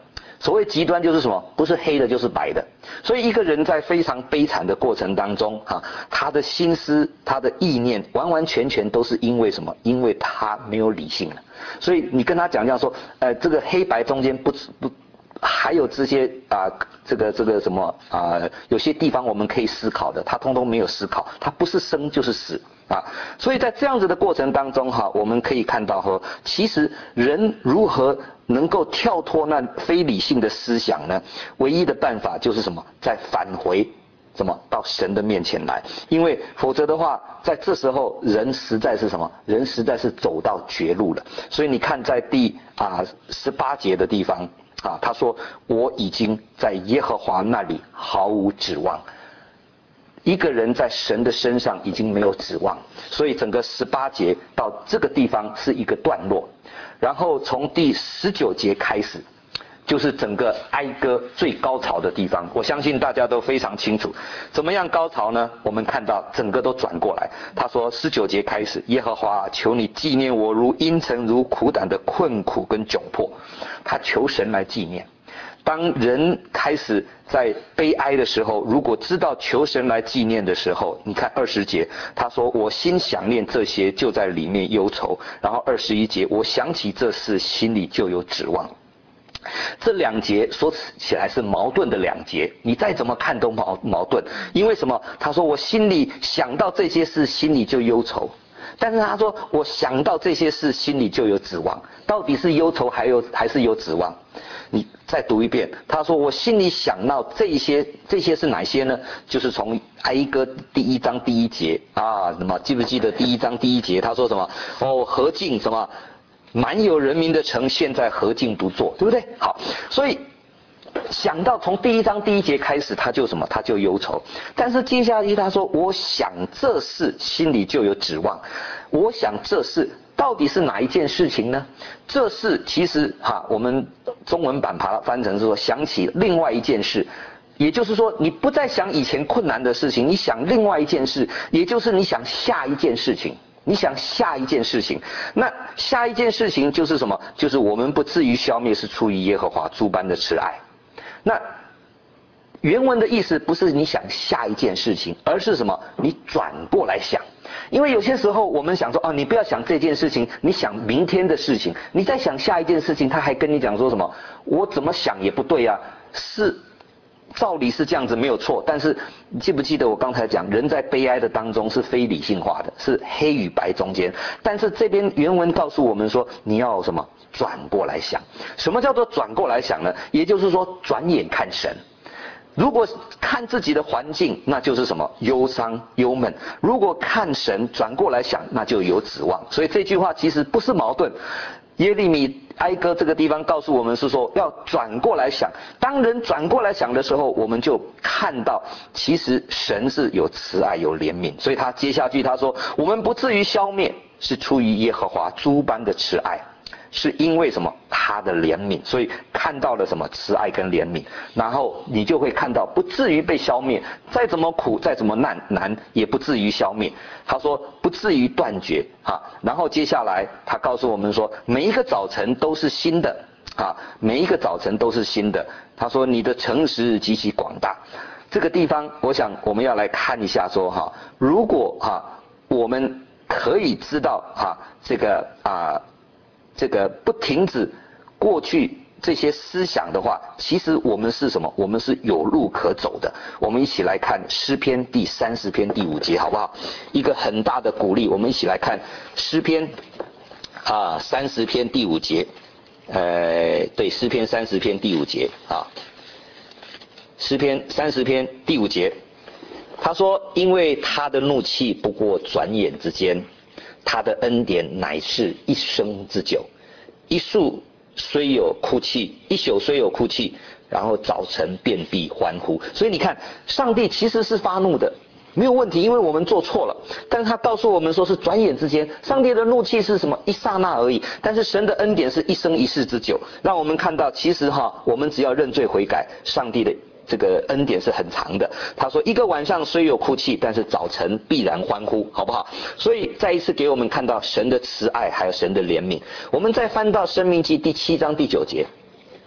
所谓极端就是什么？不是黑的就是白的。所以一个人在非常悲惨的过程当中啊，他的心思、他的意念，完完全全都是因为什么？因为他没有理性了。所以你跟他讲讲说，呃，这个黑白中间不不。还有这些啊、呃，这个这个什么啊、呃，有些地方我们可以思考的，他通通没有思考，他不是生就是死啊。所以在这样子的过程当中哈，我们可以看到哈，其实人如何能够跳脱那非理性的思想呢？唯一的办法就是什么？再返回什么到神的面前来，因为否则的话，在这时候人实在是什么？人实在是走到绝路了。所以你看在第啊十八节的地方。啊，他说我已经在耶和华那里毫无指望。一个人在神的身上已经没有指望，所以整个十八节到这个地方是一个段落，然后从第十九节开始，就是整个哀歌最高潮的地方。我相信大家都非常清楚，怎么样高潮呢？我们看到整个都转过来。他说十九节开始，耶和华求你纪念我如阴沉如苦胆的困苦跟窘迫。他求神来纪念。当人开始在悲哀的时候，如果知道求神来纪念的时候，你看二十节，他说我心想念这些，就在里面忧愁。然后二十一节，我想起这事，心里就有指望。这两节说起来是矛盾的两节，你再怎么看都矛矛盾。因为什么？他说我心里想到这些事，心里就忧愁。但是他说我想到这些事，心里就有指望。到底是忧愁还有还是有指望？你再读一遍，他说我心里想到这些，这些是哪些呢？就是从哀歌第一章第一节啊，什么记不记得第一章第一节？他说什么？哦，何竟什么满有人民的城，现在何竟不作，对不对？好，所以想到从第一章第一节开始，他就什么？他就忧愁。但是接下来他说，我想这事，心里就有指望。我想这事。到底是哪一件事情呢？这事其实哈，我们中文版把它翻成是说想起另外一件事，也就是说你不再想以前困难的事情，你想另外一件事，也就是你想下一件事情，你想下一件事情。那下一件事情就是什么？就是我们不至于消灭，是出于耶和华诸般的慈爱。那原文的意思不是你想下一件事情，而是什么？你转过来想。因为有些时候我们想说哦，你不要想这件事情，你想明天的事情，你再想下一件事情，他还跟你讲说什么？我怎么想也不对啊，是照理是这样子没有错，但是你记不记得我刚才讲，人在悲哀的当中是非理性化的，是黑与白中间。但是这边原文告诉我们说，你要什么？转过来想。什么叫做转过来想呢？也就是说转眼看神。如果看自己的环境，那就是什么？忧伤忧闷。如果看神，转过来想，那就有指望。所以这句话其实不是矛盾。耶利米哀歌这个地方告诉我们是说，要转过来想。当人转过来想的时候，我们就看到其实神是有慈爱有怜悯。所以他接下去他说，我们不至于消灭，是出于耶和华诸般的慈爱。是因为什么？他的怜悯，所以看到了什么？慈爱跟怜悯，然后你就会看到不至于被消灭，再怎么苦再怎么难难也不至于消灭。他说不至于断绝啊。然后接下来他告诉我们说，每一个早晨都是新的啊，每一个早晨都是新的。他说你的诚实极其广大。这个地方我想我们要来看一下说哈，如果哈我们可以知道哈这个啊。这个不停止过去这些思想的话，其实我们是什么？我们是有路可走的。我们一起来看诗篇第三十篇第五节，好不好？一个很大的鼓励，我们一起来看诗篇啊三十篇第五节，呃，对，诗篇三十篇第五节啊，诗篇三十篇第五节，他说：因为他的怒气不过转眼之间。他的恩典乃是一生之久，一宿虽有哭泣，一宿虽有哭泣，然后早晨便必欢呼。所以你看，上帝其实是发怒的，没有问题，因为我们做错了。但是他告诉我们说是转眼之间，上帝的怒气是什么？一刹那而已。但是神的恩典是一生一世之久，让我们看到，其实哈，我们只要认罪悔改，上帝的这个恩典是很长的。他说一个晚上虽有哭泣，但是早晨必然欢呼，好不好？所以再一次给我们看到神的慈爱还有神的怜悯。我们再翻到申命记第七章第九节，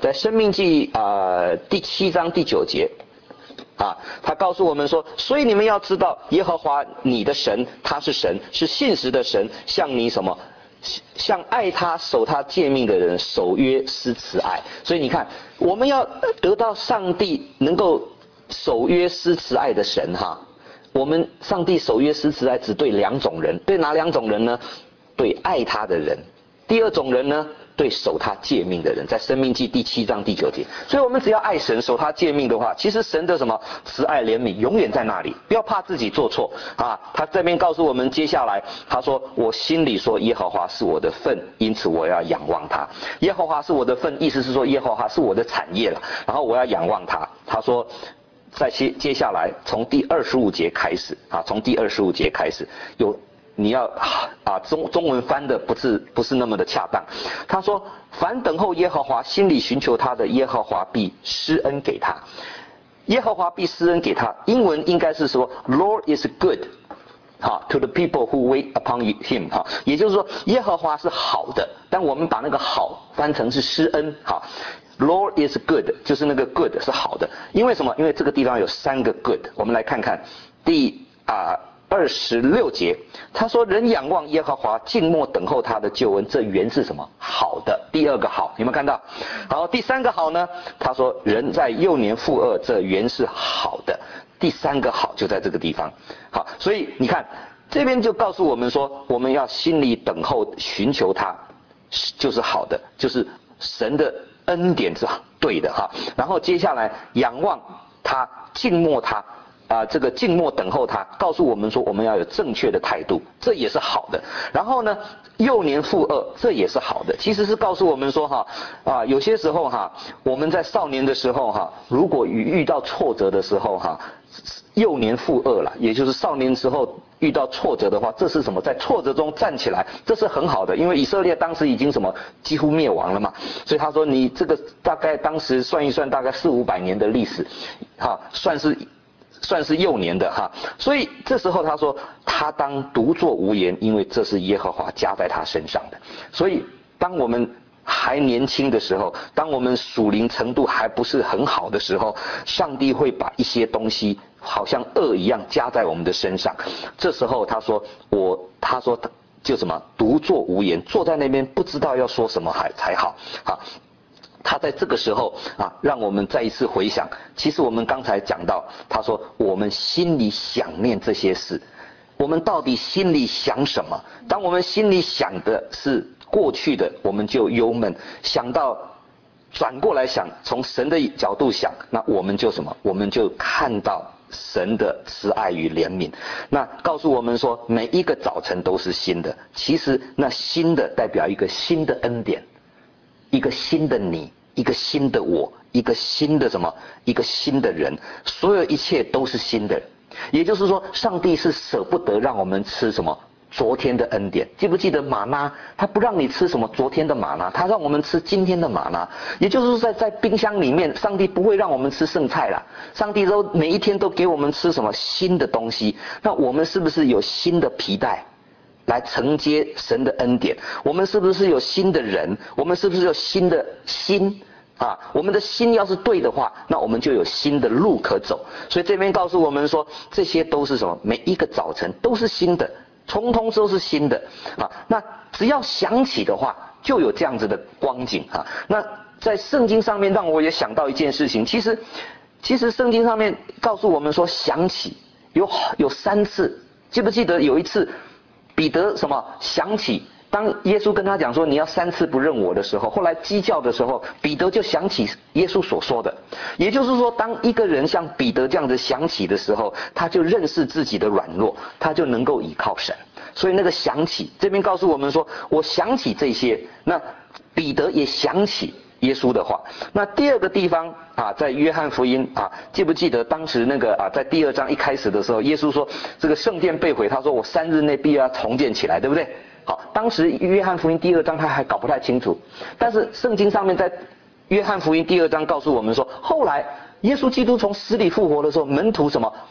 在申命记啊、呃、第七章第九节。啊，他告诉我们说，所以你们要知道，耶和华你的神，他是神，是信实的神，像你什么，像爱他、守他诫命的人，守约施慈爱。所以你看，我们要得到上帝能够守约施慈爱的神哈，我们上帝守约施慈爱只对两种人，对哪两种人呢？对爱他的人。第二种人呢？对守他诫命的人，在申命记第七章第九节。所以我们只要爱神，守他诫命的话，其实神的什么慈爱怜悯永远在那里，不要怕自己做错啊。他这边告诉我们，接下来他说，我心里说耶和华是我的份，因此我要仰望他。耶和华是我的份，意思是说耶和华是我的产业了，然后我要仰望他。他说在接接下来从第二十五节开始啊，从第二十五节开始有。你要啊中中文翻的不是不是那么的恰当。他说，凡等候耶和华，心里寻求他的，耶和华必施恩给他。耶和华必施恩给他，英文应该是说 Lord is good 哈 to the people who wait upon him 哈，也就是说耶和华是好的，但我们把那个好翻成是施恩哈。Lord is good 就是那个 good 是好的，因为什么？因为这个地方有三个 good， 我们来看看第啊。二十六节，他说：“人仰望耶和华，静默等候他的救恩，这原是什么？好的。第二个好，有没有看到？好，第三个好呢？他说：人在幼年负恶，这原是好的。第三个好就在这个地方。好，所以你看这边就告诉我们说，我们要心里等候，寻求他，就是好的，就是神的恩典是对的哈。然后接下来仰望他，静默他。”啊，这个静默等候他，告诉我们说我们要有正确的态度，这也是好的。然后呢，幼年负恶，这也是好的。其实是告诉我们说哈，啊，有些时候哈，我们在少年的时候哈，如果遇到挫折的时候哈，幼年负恶了，也就是少年时候遇到挫折的话，这是什么？在挫折中站起来，这是很好的，因为以色列当时已经什么几乎灭亡了嘛，所以他说你这个大概当时算一算，大概四五百年的历史，哈，算是。算是幼年的哈，所以这时候他说他当独坐无言，因为这是耶和华加在他身上的。所以当我们还年轻的时候，当我们属灵程度还不是很好的时候，上帝会把一些东西好像恶一样加在我们的身上。这时候他说我，他说就什么独坐无言，坐在那边不知道要说什么还才好啊。他在这个时候啊，让我们再一次回想，其实我们刚才讲到，他说我们心里想念这些事，我们到底心里想什么？当我们心里想的是过去的，我们就忧闷；想到转过来想，从神的角度想，那我们就什么？我们就看到神的慈爱与怜悯。那告诉我们说，每一个早晨都是新的。其实那新的代表一个新的恩典。一个新的你，一个新的我，一个新的什么？一个新的人，所有一切都是新的。也就是说，上帝是舍不得让我们吃什么昨天的恩典。记不记得玛拿？他不让你吃什么昨天的玛拿，他让我们吃今天的玛拿。也就是说，在在冰箱里面，上帝不会让我们吃剩菜啦。上帝都每一天都给我们吃什么新的东西。那我们是不是有新的皮带？来承接神的恩典，我们是不是有新的人？我们是不是有新的心啊？我们的心要是对的话，那我们就有新的路可走。所以这边告诉我们说，这些都是什么？每一个早晨都是新的，通通都是新的啊。那只要想起的话，就有这样子的光景啊。那在圣经上面，让我也想到一件事情，其实，其实圣经上面告诉我们说，想起有有三次，记不记得有一次？彼得什么想起，当耶稣跟他讲说你要三次不认我的时候，后来鸡叫的时候，彼得就想起耶稣所说的。也就是说，当一个人像彼得这样子想起的时候，他就认识自己的软弱，他就能够依靠神。所以那个想起这边告诉我们说，我想起这些，那彼得也想起耶稣的话。那第二个地方啊，在约翰福音啊，记不记得当时那个啊，在第二章一开始的时候，耶稣说这个圣殿被毁，他说我三日内必要重建起来，对不对？好，当时约翰福音第二章他还搞不太清楚，但是圣经上面在约翰福音第二章告诉我们说，后来耶稣基督从死里复活的时候，门徒什么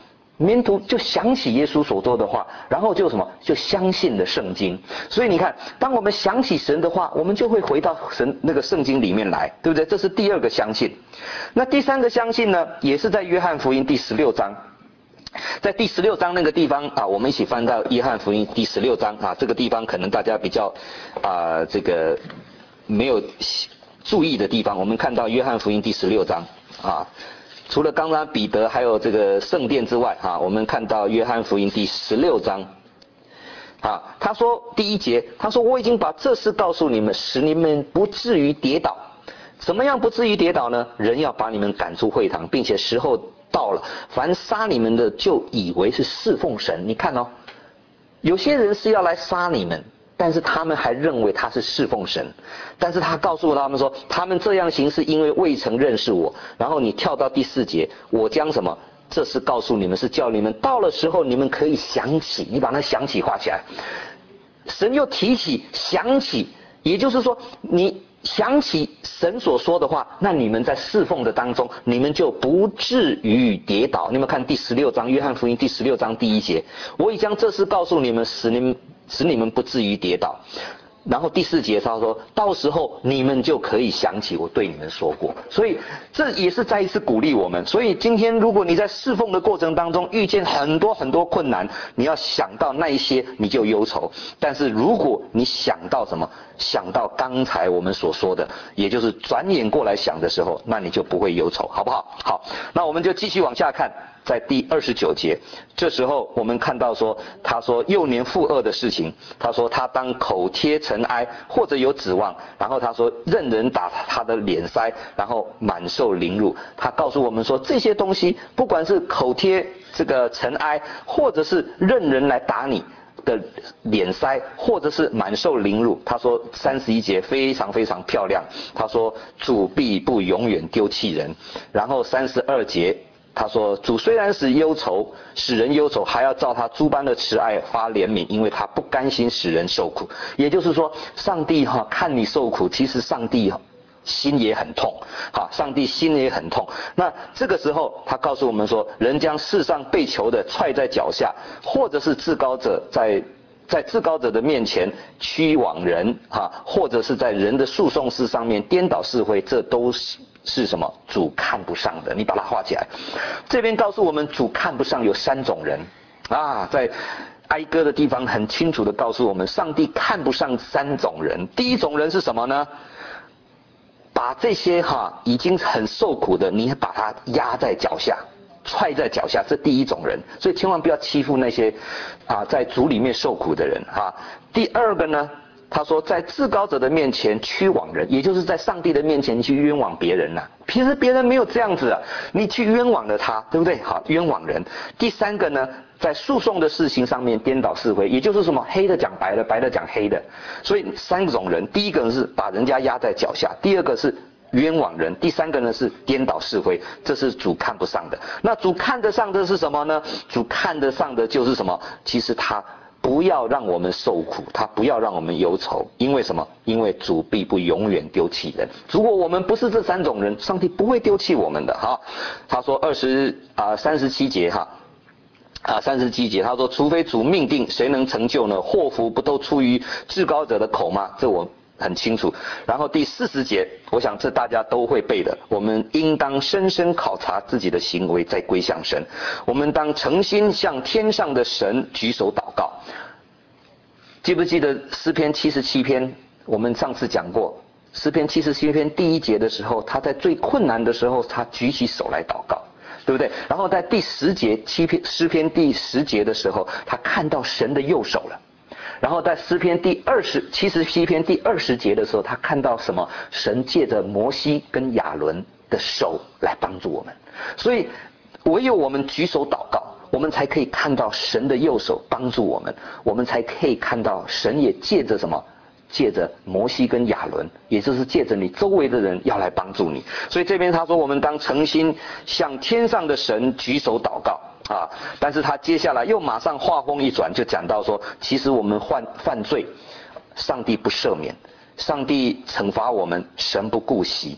门徒就想起耶稣所说的话，然后就什么，就相信了圣经。所以你看，当我们想起神的话，我们就会回到神那个圣经里面来，对不对？这是第二个相信。那第三个相信呢，也是在约翰福音第十六章。在第十六章那个地方啊，我们一起翻到约翰福音第十六章啊，这个地方可能大家比较啊这个没有注意的地方，我们看到约翰福音第十六章啊，除了刚刚彼得还有这个圣殿之外啊，我们看到约翰福音第十六章啊，他说第一节，他说我已经把这事告诉你们，使你们不至于跌倒。怎么样不至于跌倒呢？人要把你们赶出会堂，并且时候到了，凡杀你们的就以为是侍奉神。你看哦，有些人是要来杀你们，但是他们还认为他是侍奉神。但是他告诉他们说，他们这样行是因为未曾认识我。然后你跳到第四节，我将什么？这是告诉你们，是叫你们到了时候你们可以想起，你把那想起画起来。神又提起想起，也就是说你想起神所说的话，那你们在侍奉的当中，你们就不至于跌倒。你们看第十六章，约翰福音第十六章第一节，我已将这事告诉你们，使你们使你们不至于跌倒。然后第四节他说，到时候你们就可以想起我对你们说过。所以这也是再一次鼓励我们。所以今天如果你在侍奉的过程当中遇见很多很多困难，你要想到那一些你就忧愁。但是如果你想到什么，想到刚才我们所说的，也就是转眼过来想的时候，那你就不会忧愁，好不好？好，那我们就继续往下看，在第二十九节，这时候我们看到说，他说幼年负恶的事情，他说他当口贴尘埃，或者有指望，然后他说任人打他的脸腮，然后满受凌辱。他告诉我们说，这些东西不管是口贴这个尘埃，或者是任人来打你的脸腮，或者是满受凌辱。他说三十一节非常非常漂亮，他说主必不永远丢弃人。然后三十二节他说主虽然使忧愁使人忧愁，还要照他诸般的慈爱发怜悯，因为他不甘心使人受苦。也就是说上帝哈、啊、看你受苦，其实上帝哈、啊心也很痛，好，上帝心也很痛。那这个时候他告诉我们说，人将世上被囚的踹在脚下，或者是至高者在在至高者的面前屈枉人啊，或者是在人的诉讼事上面颠倒是非，这都是是什么？主看不上的。你把它画起来。这边告诉我们，主看不上有三种人啊，在哀歌的地方很清楚的告诉我们，上帝看不上三种人。第一种人是什么呢？把这些哈已经很受苦的，你把它压在脚下，踹在脚下，这第一种人。所以千万不要欺负那些啊在主里面受苦的人哈。第二个呢，他说在至高者的面前屈枉人，也就是在上帝的面前去冤枉别人呐、啊。其实别人没有这样子啊，你去冤枉了他，对不对？好，冤枉人。第三个呢，在诉讼的事情上面颠倒是非，也就是什么黑的讲白的，白的讲黑的。所以三种人，第一个是把人家压在脚下，第二个是冤枉人，第三个呢是颠倒是非，这是主看不上的。那主看得上的是什么呢？主看得上的就是什么？其实他不要让我们受苦，他不要让我们忧愁。因为什么？因为主必不永远丢弃人。如果我们不是这三种人，上帝不会丢弃我们的哈。他说二十啊三十七节哈。啊，三十七节他说，除非主命定，谁能成就呢？祸福不都出于至高者的口吗？这我很清楚。然后第四十节，我想这大家都会背的。我们应当深深考察自己的行为，再归向神。我们当诚心向天上的神举手祷告。记不记得诗篇七十七篇？我们上次讲过，诗篇七十七篇第一节的时候，他在最困难的时候，他举起手来祷告。对不对？然后在第十节七篇诗篇第十节的时候，他看到神的右手了。然后在诗篇第二十七十七篇第二十节的时候，他看到什么？神借着摩西跟亚伦的手来帮助我们。所以唯有我们举手祷告，我们才可以看到神的右手帮助我们，我们才可以看到神也借着什么？借着摩西跟亚伦，也就是借着你周围的人要来帮助你。所以这边他说，我们当诚心向天上的神举手祷告啊。但是他接下来又马上话锋一转，就讲到说，其实我们犯犯罪，上帝不赦免，上帝惩罚我们，神不顾惜。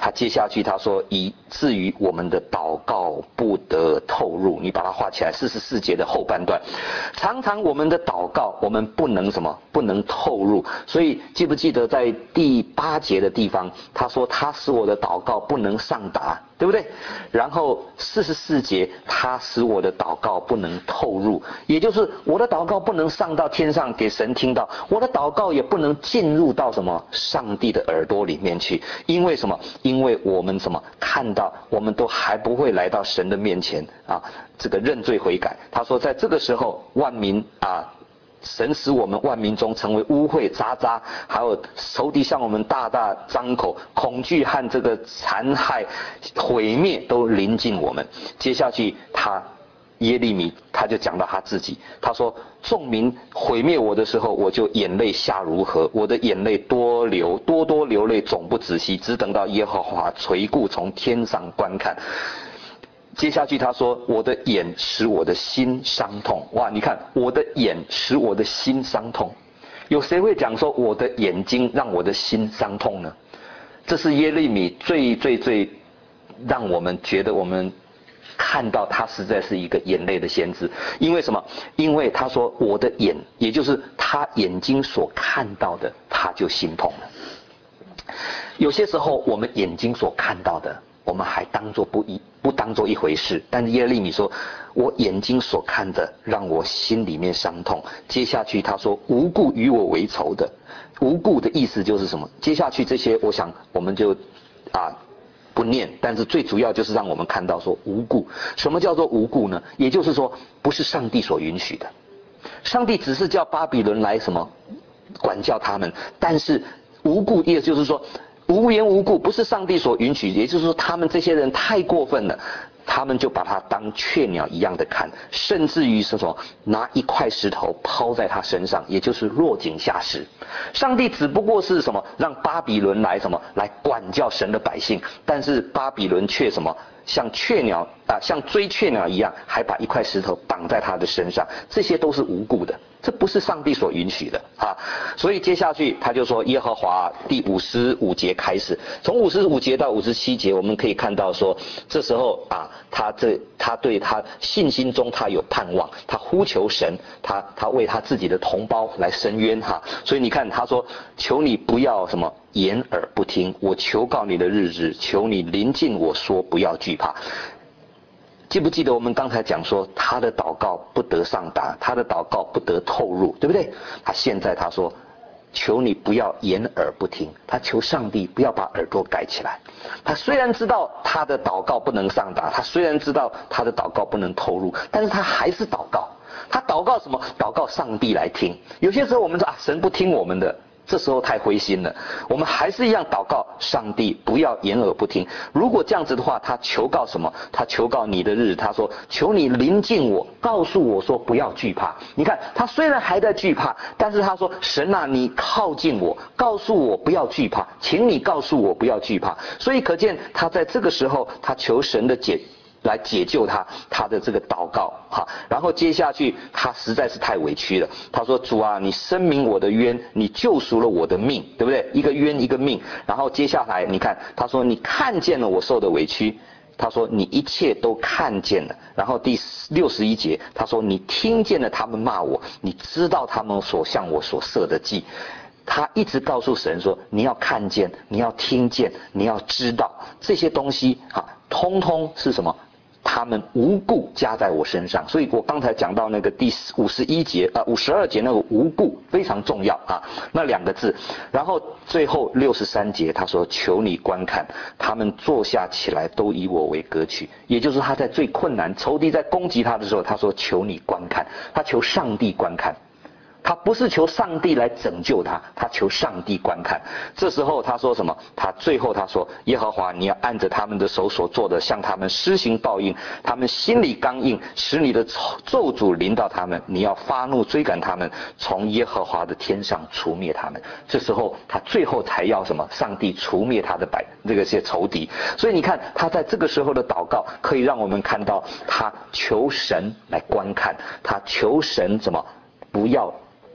他接下去他说，以至于我们的祷告不得透入，你把它画起来，四十四节的后半段，常常我们的祷告我们不能什么，不能透入。所以记不记得在第八节的地方，他说他使我的祷告不能上达，对不对？然后四十四节，他使我的祷告不能透入，也就是我的祷告不能上到天上给神听到，我的祷告也不能进入到什么上帝的耳朵里面去。因为什么？因为我们什么看到，我们都还不会来到神的面前啊，这个认罪悔改。他说在这个时候，万民啊。神使我们万民中成为污秽渣渣，还有仇敌向我们大大张口，恐惧和这个残害毁灭都临近我们。接下去他耶利米他就讲到他自己，他说众民毁灭我的时候，我就眼泪下如河，我的眼泪多流多多流泪总不止息，只等到耶和华垂顾从天上观看。接下去他说，我的眼使我的心伤痛。哇，你看，我的眼使我的心伤痛，有谁会讲说我的眼睛让我的心伤痛呢？这是耶利米最最最让我们觉得我们看到他实在是一个眼泪的先知。因为什么？因为他说我的眼，也就是他眼睛所看到的，他就心痛了。有些时候我们眼睛所看到的，我们还当作不一不当作一回事，但是耶利米说，我眼睛所看的让我心里面伤痛。接下去他说，无故与我为仇的，无故的意思就是什么？接下去这些我想我们就啊不念，但是最主要就是让我们看到说无故。什么叫做无故呢？也就是说不是上帝所允许的，上帝只是叫巴比伦来什么管教他们，但是无故也就是说无缘无故，不是上帝所允许，也就是说他们这些人太过分了，他们就把他当雀鸟一样的看，甚至于是说拿一块石头抛在他身上，也就是落井下石。上帝只不过是什么，让巴比伦来什么来管教神的百姓，但是巴比伦却什么像雀鸟啊，像追雀鸟一样，还把一块石头绑在他的身上，这些都是无故的，这不是上帝所允许的啊。所以接下去他就说，耶和华第五十五节开始，从五十五节到五十七节，我们可以看到说，这时候啊，他这他对他信心中他有盼望，他呼求神，他他为他自己的同胞来伸冤哈。所以你看他说，求你不要什么掩耳不听，我求告你的日子，求你临近我说不要惧怕。记不记得我们刚才讲说，他的祷告不得上达，他的祷告不得透入，对不对？他现在他说，求你不要掩耳不听，他求上帝不要把耳朵盖起来。他虽然知道他的祷告不能上达，他虽然知道他的祷告不能透入，但是他还是祷告。他祷告什么？祷告上帝来听。有些时候我们说啊，神不听我们的，这时候太灰心了。我们还是一样祷告上帝不要掩耳不听。如果这样子的话，他求告什么？他求告你的日，他说求你临近我，告诉我说不要惧怕。你看他虽然还在惧怕，但是他说神啊，你靠近我，告诉我不要惧怕，请你告诉我不要惧怕。所以可见他在这个时候他求神的解来解救他他的这个祷告哈。然后接下去他实在是太委屈了，他说主啊，你申明我的冤，你救赎了我的命，对不对？一个冤一个命。然后接下来你看他说你看见了我受的委屈，他说你一切都看见了。然后第六十一节他说你听见了他们骂我，你知道他们所向我所设的计。他一直告诉神说，你要看见，你要听见，你要知道这些东西啊，通通是什么？他们无故加在我身上。所以我刚才讲到那个第五十一节啊，五十二节那个无故非常重要啊，那两个字。然后最后六十三节他说，求你观看，他们坐下起来都以我为歌曲。也就是他在最困难，仇敌在攻击他的时候，他说求你观看，他求上帝观看。他不是求上帝来拯救他，他求上帝观看。这时候他说什么？他最后他说，耶和华你要按着他们的手所做的向他们施行报应，他们心里刚硬，使你的咒诅临到他们，你要发怒追赶他们，从耶和华的天上除灭他们。这时候他最后才要什么？上帝除灭他的百这个些仇敌。所以你看他在这个时候的祷告，可以让我们看到他求神来观看，他求神什么？不要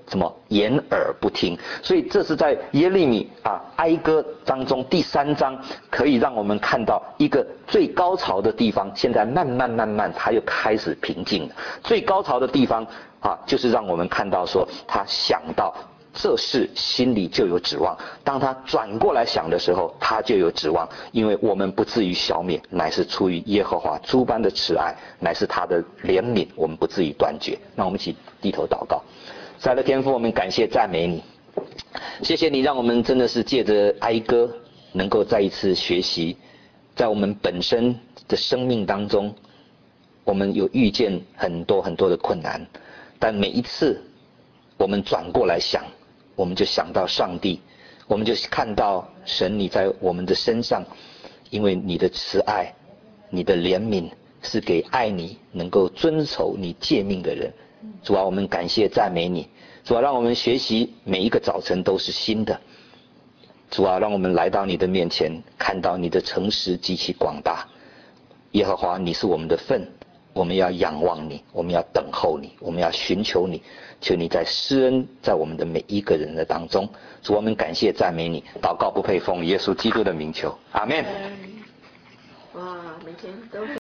什么掩耳不听。所以这是在耶利米啊哀歌当中第三章，可以让我们看到一个最高潮的地方，现在慢慢慢慢它又开始平静了。最高潮的地方啊，就是让我们看到说他想到这事心里就有指望，当他转过来想的时候，他就有指望，因为我们不至于消灭，乃是出于耶和华诸般的慈爱，乃是他的怜悯，我们不至于断绝。那我们一起低头祷告。亲爱的天父，我们感谢赞美你，谢谢你让我们真的是借着哀歌能够再一次学习，在我们本身的生命当中，我们有遇见很多很多的困难，但每一次我们转过来想，我们就想到上帝，我们就看到神你在我们的身上，因为你的慈爱，你的怜悯是给爱你能够遵守你诫命的人。主啊，我们感谢赞美你，主啊，让我们学习每一个早晨都是新的。主啊，让我们来到你的面前，看到你的诚实极其广大。耶和华，你是我们的份，我们要仰望你，我们要等候你，我们要寻求你，求你在施恩在我们的每一个人的当中。主，我们感谢赞美你，祷告不配奉耶稣基督的名求，阿们。 哇，每天都